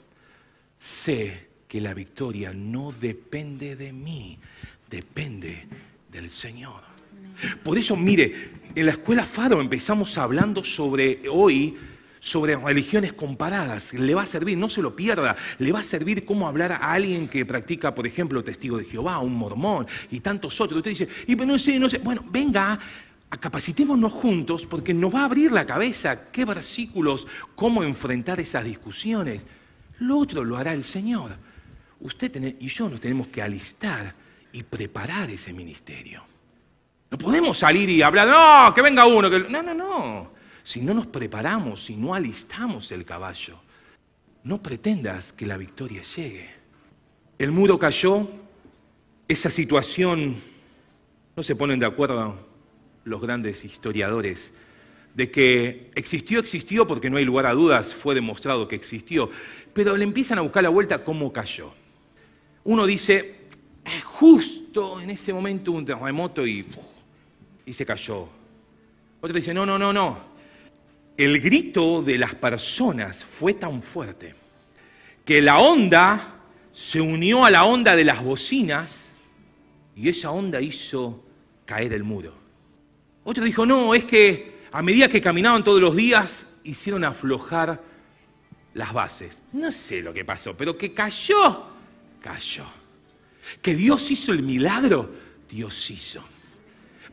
sé que la victoria no depende de mí, depende del Señor. Por eso, mire, en la Escuela Faro empezamos hablando sobre hoy, sobre religiones comparadas. Le va a servir, no se lo pierda, le va a servir cómo hablar a alguien que practica, por ejemplo, testigo de Jehová, un mormón y tantos otros. Usted dice, y no sé, no sé. Bueno, venga, capacitémonos juntos porque nos va a abrir la cabeza qué versículos, cómo enfrentar esas discusiones. Lo otro lo hará el Señor. Usted y yo nos tenemos que alistar y preparar ese ministerio. No podemos salir y hablar, no, que venga uno. Que... No, no, no. Si no nos preparamos, si no alistamos el caballo, no pretendas que la victoria llegue. El muro cayó, esa situación, no se ponen de acuerdo los grandes historiadores, de que existió, existió, porque no hay lugar a dudas, fue demostrado que existió, pero le empiezan a buscar la vuelta cómo cayó. Uno dice, eh, justo en ese momento hubo un terremoto y, y se cayó. Otro dice, no, no, no, no. El grito de las personas fue tan fuerte que la onda se unió a la onda de las bocinas y esa onda hizo caer el muro. Otro dijo, no, es que a medida que caminaban todos los días hicieron aflojar las bases. No sé lo que pasó, pero que cayó, cayó. Que Dios hizo el milagro, Dios hizo.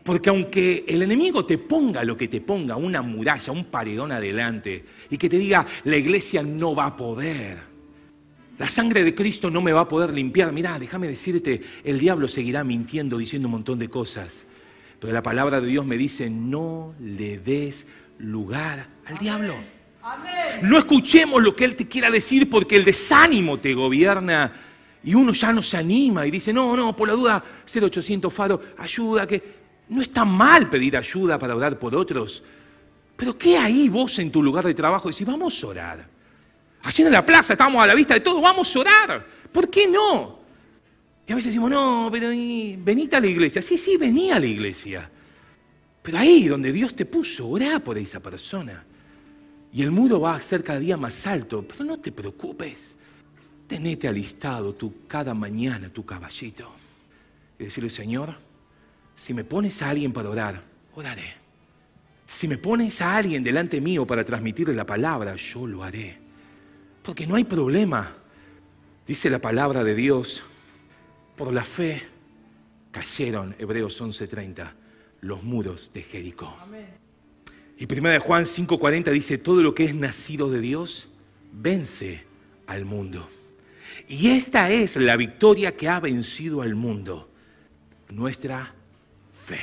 Porque aunque el enemigo te ponga lo que te ponga, una muralla, un paredón adelante, y que te diga, la iglesia no va a poder, la sangre de Cristo no me va a poder limpiar. Mirá, déjame decirte, el diablo seguirá mintiendo, diciendo un montón de cosas. Pero la palabra de Dios me dice, no le des lugar al Amén. Diablo. Amén. No escuchemos lo que él te quiera decir porque el desánimo te gobierna y uno ya no se anima y dice, no, no, por la duda, cero ochocientos Faro, ayuda, que no está mal pedir ayuda para orar por otros. Pero ¿qué ahí vos en tu lugar de trabajo decís, vamos a orar? Allí en la plaza estamos a la vista de todo, vamos a orar. ¿Por qué no? Y a veces decimos, no, pero venite a la iglesia. Sí, sí, vení a la iglesia. Pero ahí donde Dios te puso, orá por esa persona. Y el muro va a ser cada día más alto. Pero no te preocupes. Tenete alistado tú cada mañana tu caballito. Y decirle, Señor, si me pones a alguien para orar, oraré. Si me pones a alguien delante mío para transmitirle la palabra, yo lo haré. Porque no hay problema. Dice la palabra de Dios, por la fe cayeron, Hebreos once treinta, los muros de Jericó. Amén. Y primera de Juan cinco cuarenta dice, todo lo que es nacido de Dios vence al mundo. Y esta es la victoria que ha vencido al mundo, nuestra fe.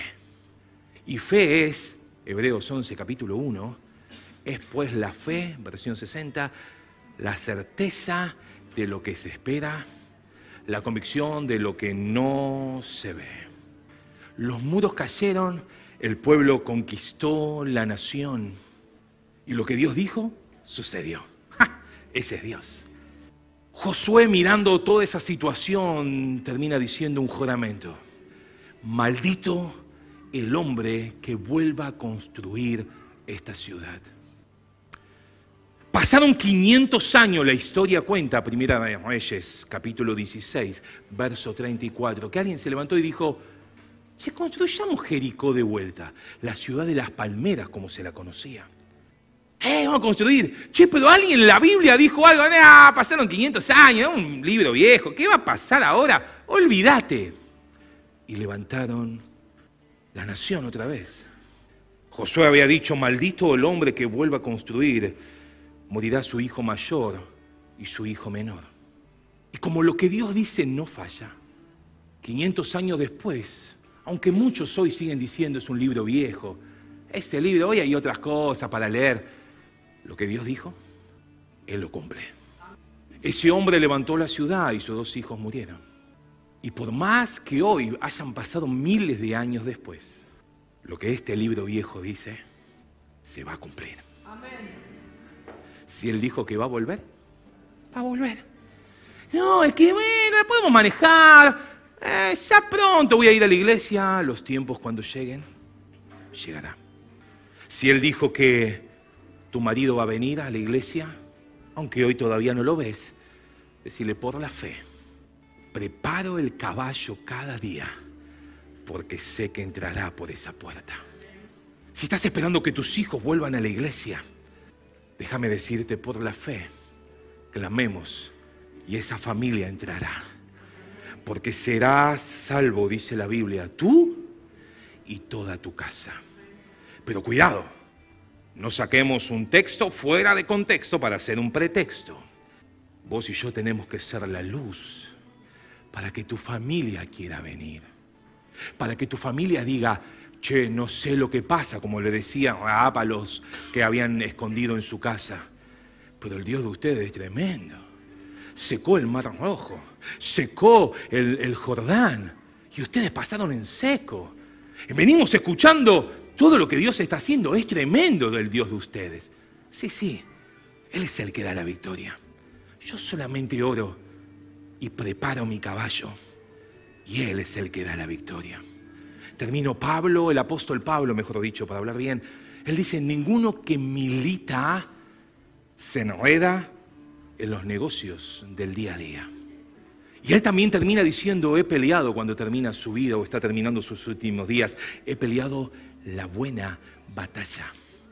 Y fe es, Hebreos once capítulo uno, es pues la fe, versión sesenta, la certeza de lo que se espera, la convicción de lo que no se ve. Los muros cayeron, el pueblo conquistó la nación. Y lo que Dios dijo, sucedió. ¡Ja! Ese es Dios. Josué, mirando toda esa situación, termina diciendo un juramento. Maldito el hombre que vuelva a construir esta ciudad. Pasaron quinientos años, la historia cuenta, Primera de Reyes, capítulo dieciséis, verso treinta y cuatro, que alguien se levantó y dijo, che, construyamos Jericó de vuelta, la ciudad de las palmeras como se la conocía. Eh, vamos a construir. Che, pero alguien en la Biblia dijo algo, ah, pasaron quinientos años, un libro viejo, ¿qué va a pasar ahora? Olvídate. Y levantaron la nación otra vez. Josué había dicho, maldito el hombre que vuelva a construir. Morirá su hijo mayor y su hijo menor. Y como lo que Dios dice no falla, quinientos años después, aunque muchos hoy siguen diciendo es un libro viejo, ese libro, hoy hay otras cosas para leer, lo que Dios dijo, Él lo cumple. Ese hombre levantó la ciudad y sus dos hijos murieron. Y por más que hoy hayan pasado miles de años después, lo que este libro viejo dice, se va a cumplir. Amén. Si Él dijo que va a volver, va a volver. No, es que bueno, la podemos manejar. Eh, ya pronto voy a ir a la iglesia. Los tiempos cuando lleguen, llegará. Si Él dijo que tu marido va a venir a la iglesia, aunque hoy todavía no lo ves, decirle por la fe, preparo el caballo cada día, porque sé que entrará por esa puerta. Si estás esperando que tus hijos vuelvan a la iglesia, déjame decirte, por la fe, clamemos y esa familia entrará. Porque serás salvo, dice la Biblia, tú y toda tu casa. Pero cuidado, no saquemos un texto fuera de contexto para hacer un pretexto. Vos y yo tenemos que ser la luz para que tu familia quiera venir. Para que tu familia diga, che, no sé lo que pasa, como le decía Rahab a los que habían escondido en su casa. Pero el Dios de ustedes es tremendo. Secó el Mar Rojo, secó el, el Jordán, y ustedes pasaron en seco. Venimos escuchando todo lo que Dios está haciendo, es tremendo del Dios de ustedes. Sí, sí, Él es el que da la victoria. Yo solamente oro y preparo mi caballo, y Él es el que da la victoria. Termino Pablo, el apóstol Pablo, mejor dicho, para hablar bien. Él dice, ninguno que milita se enreda en los negocios del día a día. Y él también termina diciendo, he peleado cuando termina su vida o está terminando sus últimos días. He peleado la buena batalla.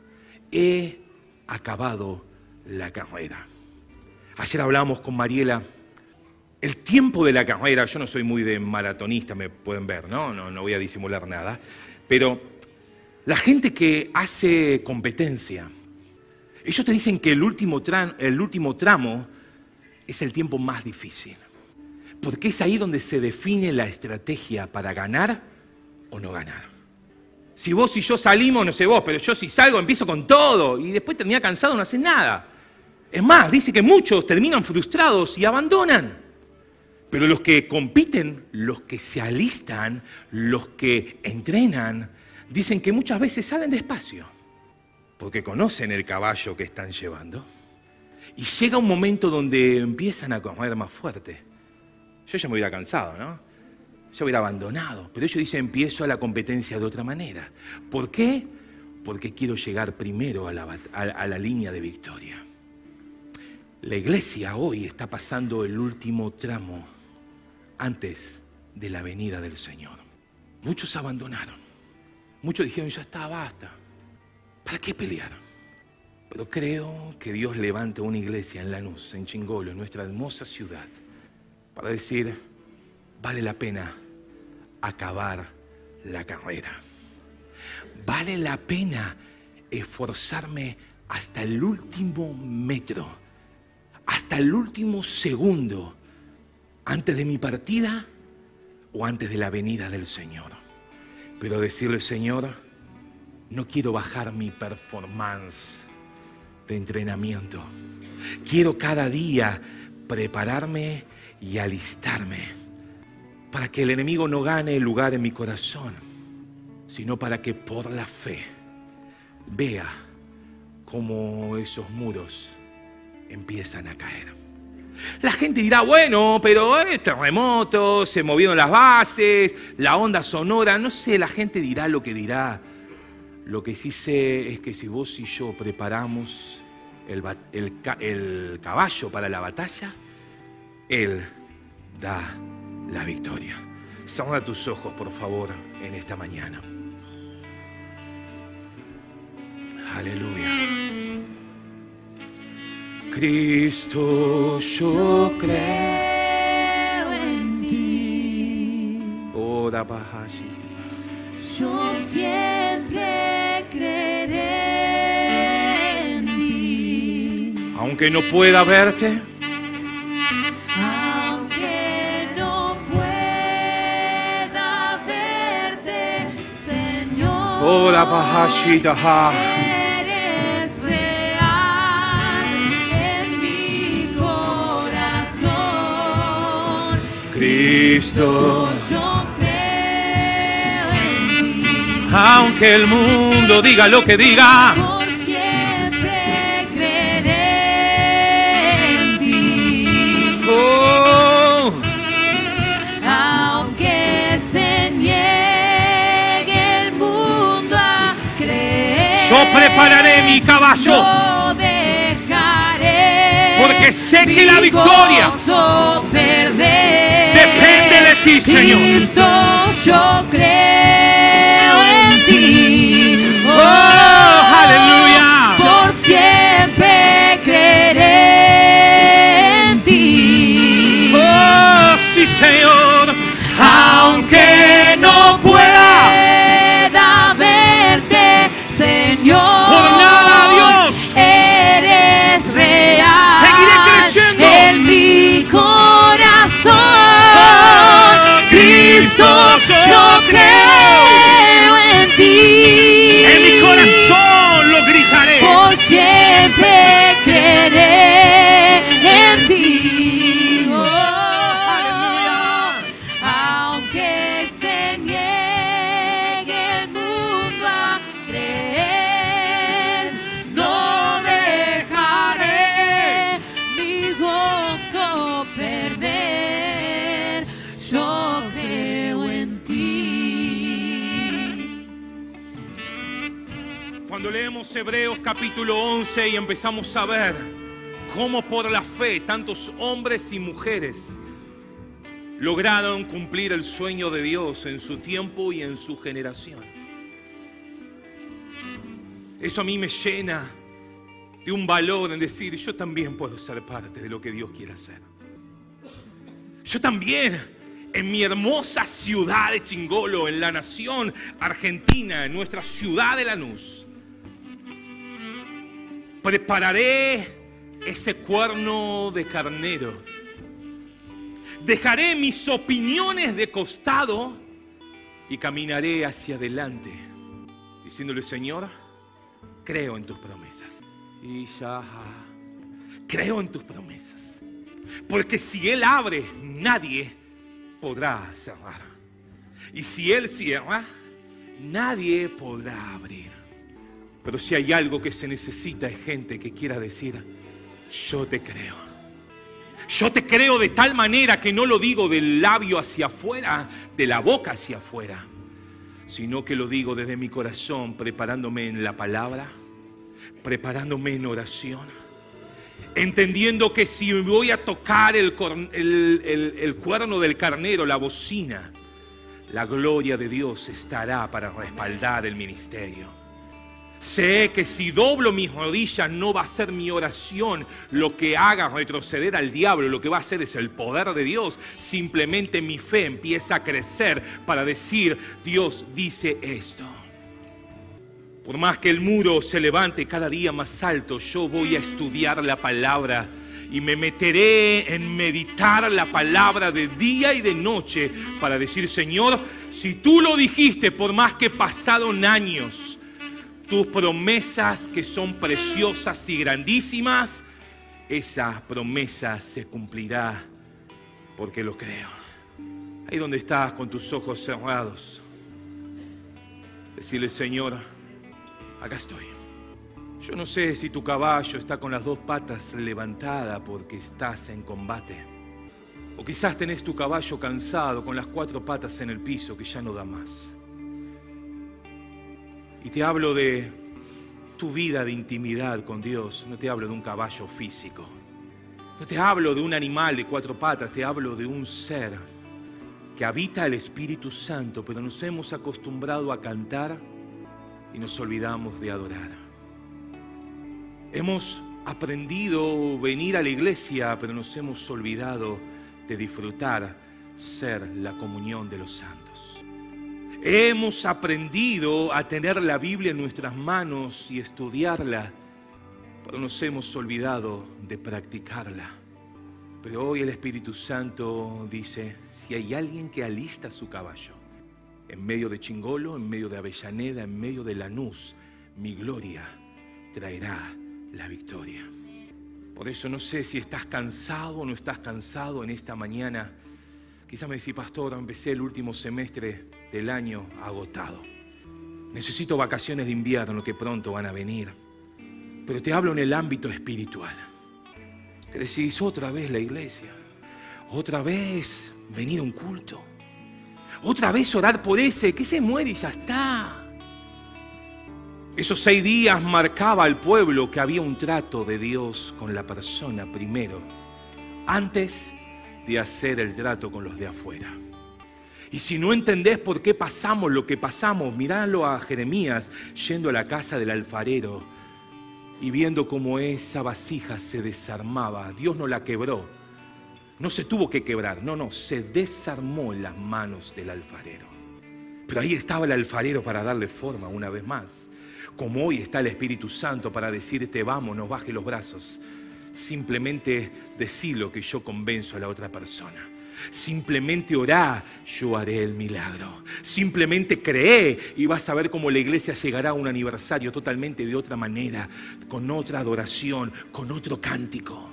He acabado la carrera. Ayer hablábamos con Mariela. El tiempo de la carrera, yo no soy muy de maratonista, me pueden ver, ¿no? No, no voy a disimular nada. Pero la gente que hace competencia, ellos te dicen que el último, tram, el último tramo es el tiempo más difícil. Porque es ahí donde se define la estrategia para ganar o no ganar. Si vos y yo salimos, no sé vos, pero yo si salgo empiezo con todo y después termina cansado, no haces nada. Es más, dice que muchos terminan frustrados y abandonan. Pero los que compiten, los que se alistan, los que entrenan, dicen que muchas veces salen despacio, porque conocen el caballo que están llevando. Y llega un momento donde empiezan a correr más fuerte. Yo ya me hubiera cansado, ¿no? Yo hubiera abandonado. Pero ellos dicen, empiezo a la competencia de otra manera. ¿Por qué? Porque quiero llegar primero a la, a, a la línea de victoria. La iglesia hoy está pasando el último tramo antes de la venida del Señor. Muchos abandonaron. Muchos dijeron, ya está, basta. ¿Para qué pelear? Pero creo que Dios levanta una iglesia en Lanús, en Chingolo, en nuestra hermosa ciudad, para decir, vale la pena acabar la carrera. Vale la pena esforzarme hasta el último metro, hasta el último segundo, antes de mi partida o antes de la venida del Señor. Pero decirle, Señor, no quiero bajar mi performance de entrenamiento. Quiero cada día prepararme y alistarme para que el enemigo no gane el lugar en mi corazón, sino para que por la fe vea cómo esos muros empiezan a caer. La gente dirá, bueno, pero es terremoto, se movieron las bases, la onda sonora, no sé, la gente dirá lo que dirá. Lo que sí sé es que si vos y yo preparamos el, el, el caballo para la batalla, Él da la victoria. Cierra tus ojos, por favor, en esta mañana. Aleluya. Cristo, yo creo en ti. Oh, da bajashi. Yo siempre creeré en ti. Aunque no pueda verte, aunque no pueda verte, Señor. oh, da bajashi, da. Eres real en mi corazón. Cristo, yo creo en ti. Aunque el mundo diga lo que diga, Por siempre creeré en ti. oh, Aunque se niegue el mundo a creer, yo prepararé mi caballo, no dejaré, porque sé que la victoria gozo perder. depende de ti, Señor. Cristo, yo creo en ti. Oh, aleluya. Por siempre creeré en ti. Oh, sí, Señor. Aunque no pueda verte, Señor, Por nada, Dios. eres real. Seguiré creyendo. En mi corazón, Cristo, yo creo en ti. En mi corazón lo gritaré. Por siempre creeré en ti. Oh, Aleluya. aunque se niegue el mundo a creer, no dejaré mi gozo perder. Yo creo en ti. Cuando leemos Hebreos capítulo once y empezamos a ver cómo por la fe tantos hombres y mujeres lograron cumplir el sueño de Dios en su tiempo y en su generación. Eso a mí me llena de un valor en decir, yo también puedo ser parte de lo que Dios quiere hacer. Yo también en mi hermosa ciudad de Chingolo, en la nación argentina, en nuestra ciudad de Lanús. Prepararé ese cuerno de carnero. Dejaré mis opiniones de costado y caminaré hacia adelante, diciéndole: Señor, creo en tus promesas. Y ya, creo en tus promesas. Porque si Él abre, nadie podrá cerrar. Y si Él cierra, nadie podrá abrir. Pero si hay algo que se necesita es gente que quiera decir: yo te creo. Yo te creo de tal manera que no lo digo del labio hacia afuera, de la boca hacia afuera, sino que lo digo desde mi corazón, preparándome en la palabra, preparándome en oración, entendiendo que si voy a tocar el, el, el, el cuerno del carnero, la bocina, la gloria de Dios estará para respaldar el ministerio. Sé que si doblo mis rodillas no va a ser mi oración lo que haga retroceder al diablo. Lo que va a hacer es el poder de Dios. Simplemente mi fe empieza a crecer para decir: Dios dice esto. Por más que el muro se levante cada día más alto, yo voy a estudiar la palabra y me meteré en meditar la palabra de día y de noche para decir: Señor, si tú lo dijiste, por más que pasaron años, tus promesas que son preciosas y grandísimas, esa promesa se cumplirá porque lo creo. Ahí donde estás con tus ojos cerrados, decirle: Señor, acá estoy. Yo no sé si tu caballo está con las dos patas levantadas porque estás en combate. O quizás tenés tu caballo cansado con las cuatro patas en el piso que ya no da más. Y te hablo de tu vida de intimidad con Dios. No te hablo de un caballo físico. No te hablo de un animal de cuatro patas. Te hablo de un ser que habita el Espíritu Santo, pero nos hemos acostumbrado a cantar y nos olvidamos de adorar. Hemos aprendido a venir a la iglesia, pero nos hemos olvidado de disfrutar ser la comunión de los santos. Hemos aprendido a tener la Biblia en nuestras manos y estudiarla, pero nos hemos olvidado de practicarla. Pero hoy el Espíritu Santo dice: si hay alguien que alista su caballo, en medio de Chingolo, en medio de Avellaneda, en medio de Lanús, mi gloria traerá la victoria. Por eso no sé si estás cansado o no estás cansado en esta mañana. Quizás me decís: pastor, empecé el último semestre del año agotado. Necesito vacaciones de invierno que pronto van a venir. Pero te hablo en el ámbito espiritual. Que decís: otra vez la iglesia, otra vez venir a un culto, otra vez orar por ese que se muere y ya está. Esos seis días marcaba al pueblo que había un trato de Dios con la persona primero, antes de hacer el trato con los de afuera. Y si no entendés por qué pasamos lo que pasamos, miralo a Jeremías yendo a la casa del alfarero y viendo cómo esa vasija se desarmaba. Dios no la quebró, no se tuvo que quebrar, no, no, se desarmó en las manos del alfarero. Pero ahí estaba el alfarero para darle forma una vez más. Como hoy está el Espíritu Santo para decirte: vamos, no bajes los brazos. Simplemente decilo que yo convenzo a la otra persona. Simplemente orá, yo haré el milagro. Simplemente cree y vas a ver cómo la iglesia llegará a un aniversario totalmente de otra manera, con otra adoración, con otro cántico.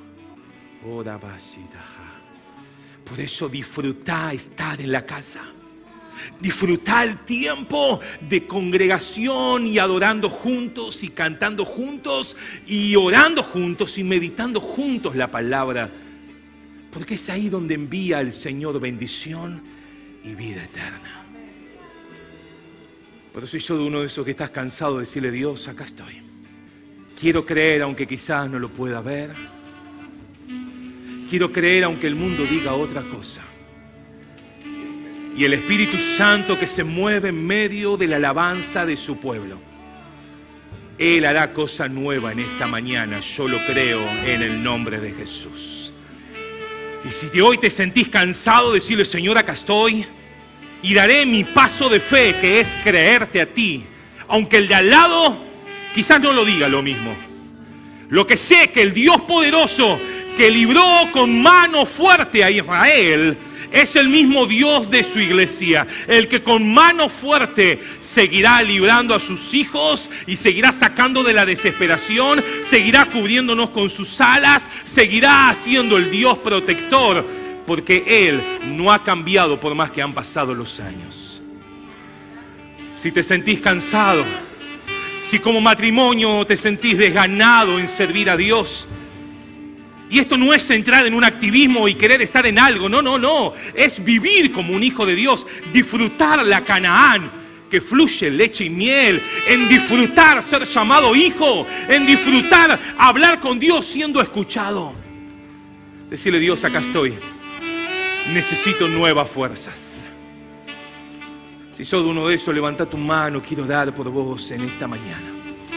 Por eso disfrutá estar en la casa. Disfrutá el tiempo de congregación y adorando juntos y cantando juntos y orando juntos y meditando juntos la palabra. Porque es ahí donde envía el Señor bendición y vida eterna. Por eso soy yo de uno de esos que estás cansado de decirle: Dios, acá estoy. Quiero creer aunque quizás no lo pueda ver. Quiero creer aunque el mundo diga otra cosa. Y el Espíritu Santo que se mueve en medio de la alabanza de su pueblo, Él hará cosa nueva en esta mañana. Yo lo creo en el nombre de Jesús. Y si de hoy te sentís cansado, decirle: Señor, acá estoy y daré mi paso de fe, que es creerte a ti, aunque el de al lado quizás no lo diga lo mismo. Lo que sé, que el Dios poderoso que libró con mano fuerte a Israel es el mismo Dios de su iglesia, el que con mano fuerte seguirá librando a sus hijos y seguirá sacando de la desesperación, seguirá cubriéndonos con sus alas, seguirá siendo el Dios protector, porque Él no ha cambiado por más que han pasado los años. Si te sentís cansado, si como matrimonio te sentís desganado en servir a Dios, y esto no es entrar en un activismo y querer estar en algo, no, no, no. Es vivir como un hijo de Dios, disfrutar la Canaán, que fluye leche y miel, en disfrutar ser llamado hijo, en disfrutar hablar con Dios siendo escuchado. Decirle: Dios, acá estoy, necesito nuevas fuerzas. Si sos uno de esos, levanta tu mano, quiero dar por vos en esta mañana.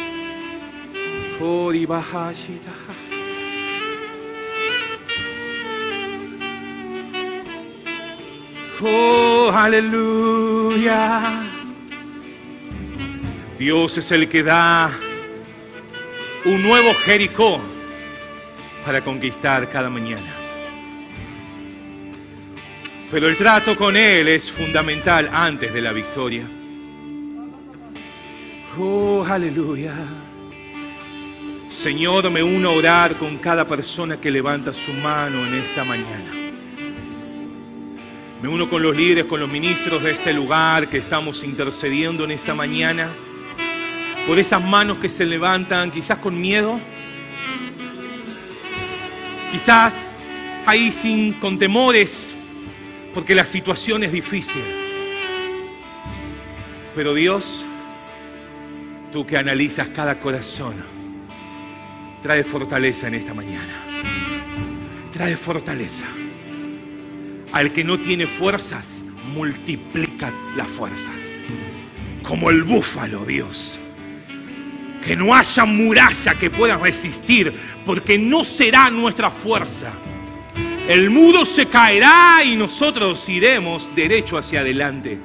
Oh, aleluya. Dios es el que da un nuevo Jericó para conquistar cada mañana. Pero el trato con Él es fundamental antes de la victoria. Oh, aleluya. Señor, me uno a orar con cada persona que levanta su mano en esta mañana. Me uno con los líderes, con los ministros de este lugar que estamos intercediendo en esta mañana por esas manos que se levantan quizás con miedo, quizás ahí sin, con temores, porque la situación es difícil. Pero Dios, tú que analizas cada corazón, trae fortaleza en esta mañana. Trae fortaleza. Al que no tiene fuerzas, multiplica las fuerzas. Como el búfalo, Dios. Que no haya muralla que pueda resistir, porque no será nuestra fuerza. El muro se caerá y nosotros iremos derecho hacia adelante.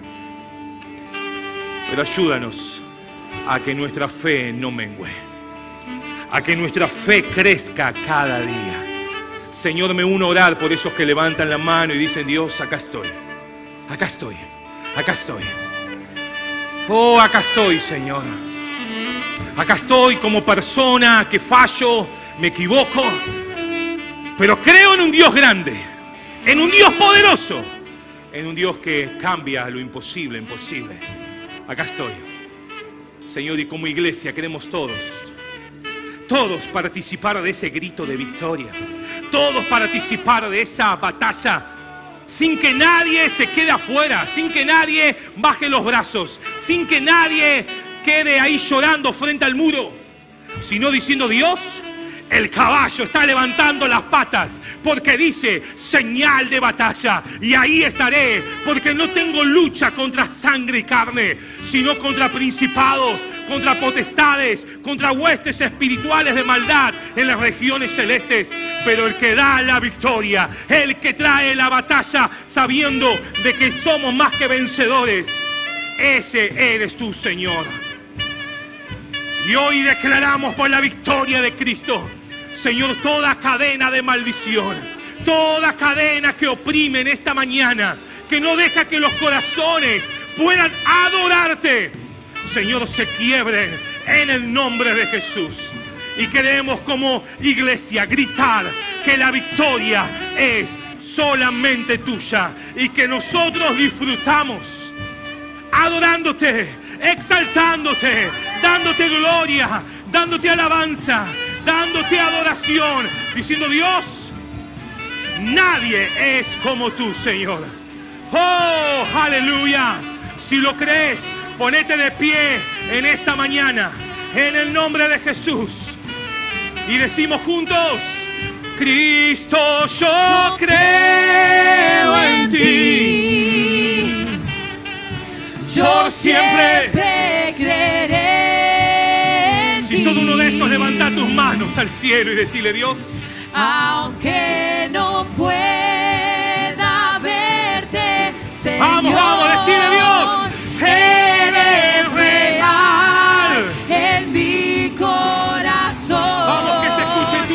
Pero ayúdanos a que nuestra fe no mengue, a que nuestra fe crezca cada día. Señor, me uno a orar por esos que levantan la mano y dicen: Dios, acá estoy, acá estoy, acá estoy. Oh, acá estoy, Señor. Acá estoy como persona que fallo, me equivoco, pero creo en un Dios grande, en un Dios poderoso, en un Dios que cambia lo imposible en posible. Acá estoy, Señor, y como iglesia queremos todos, todos participar de ese grito de victoria. Todos participar de esa batalla, sin que nadie se quede afuera, sin que nadie baje los brazos, sin que nadie quede ahí llorando frente al muro, sino diciendo: Dios, el caballo está levantando las patas, porque dice señal de batalla, y ahí estaré, porque no tengo lucha contra sangre y carne, sino contra principados, contra potestades, contra huestes espirituales de maldad en las regiones celestes. Pero el que da la victoria, el que trae la batalla, sabiendo de que somos más que vencedores, ese eres tú, Señor. Y hoy declaramos por la victoria de Cristo, Señor, toda cadena de maldición, toda cadena que oprime en esta mañana, que no deja que los corazones puedan adorarte, Señor, se quiebren en el nombre de Jesús. Y queremos como iglesia gritar que la victoria es solamente tuya y que nosotros disfrutamos adorándote, exaltándote, dándote gloria, dándote alabanza, dándote adoración, diciendo: Dios, nadie es como tú, Señor. Oh, aleluya. Si lo crees, ponete de pie en esta mañana, en el nombre de Jesús. Y decimos juntos: Cristo, yo creo en ti. Yo siempre creeré en ti. Si sos uno de esos, levanta tus manos al cielo y decirle: Dios, aunque no pueda Vamos, Yo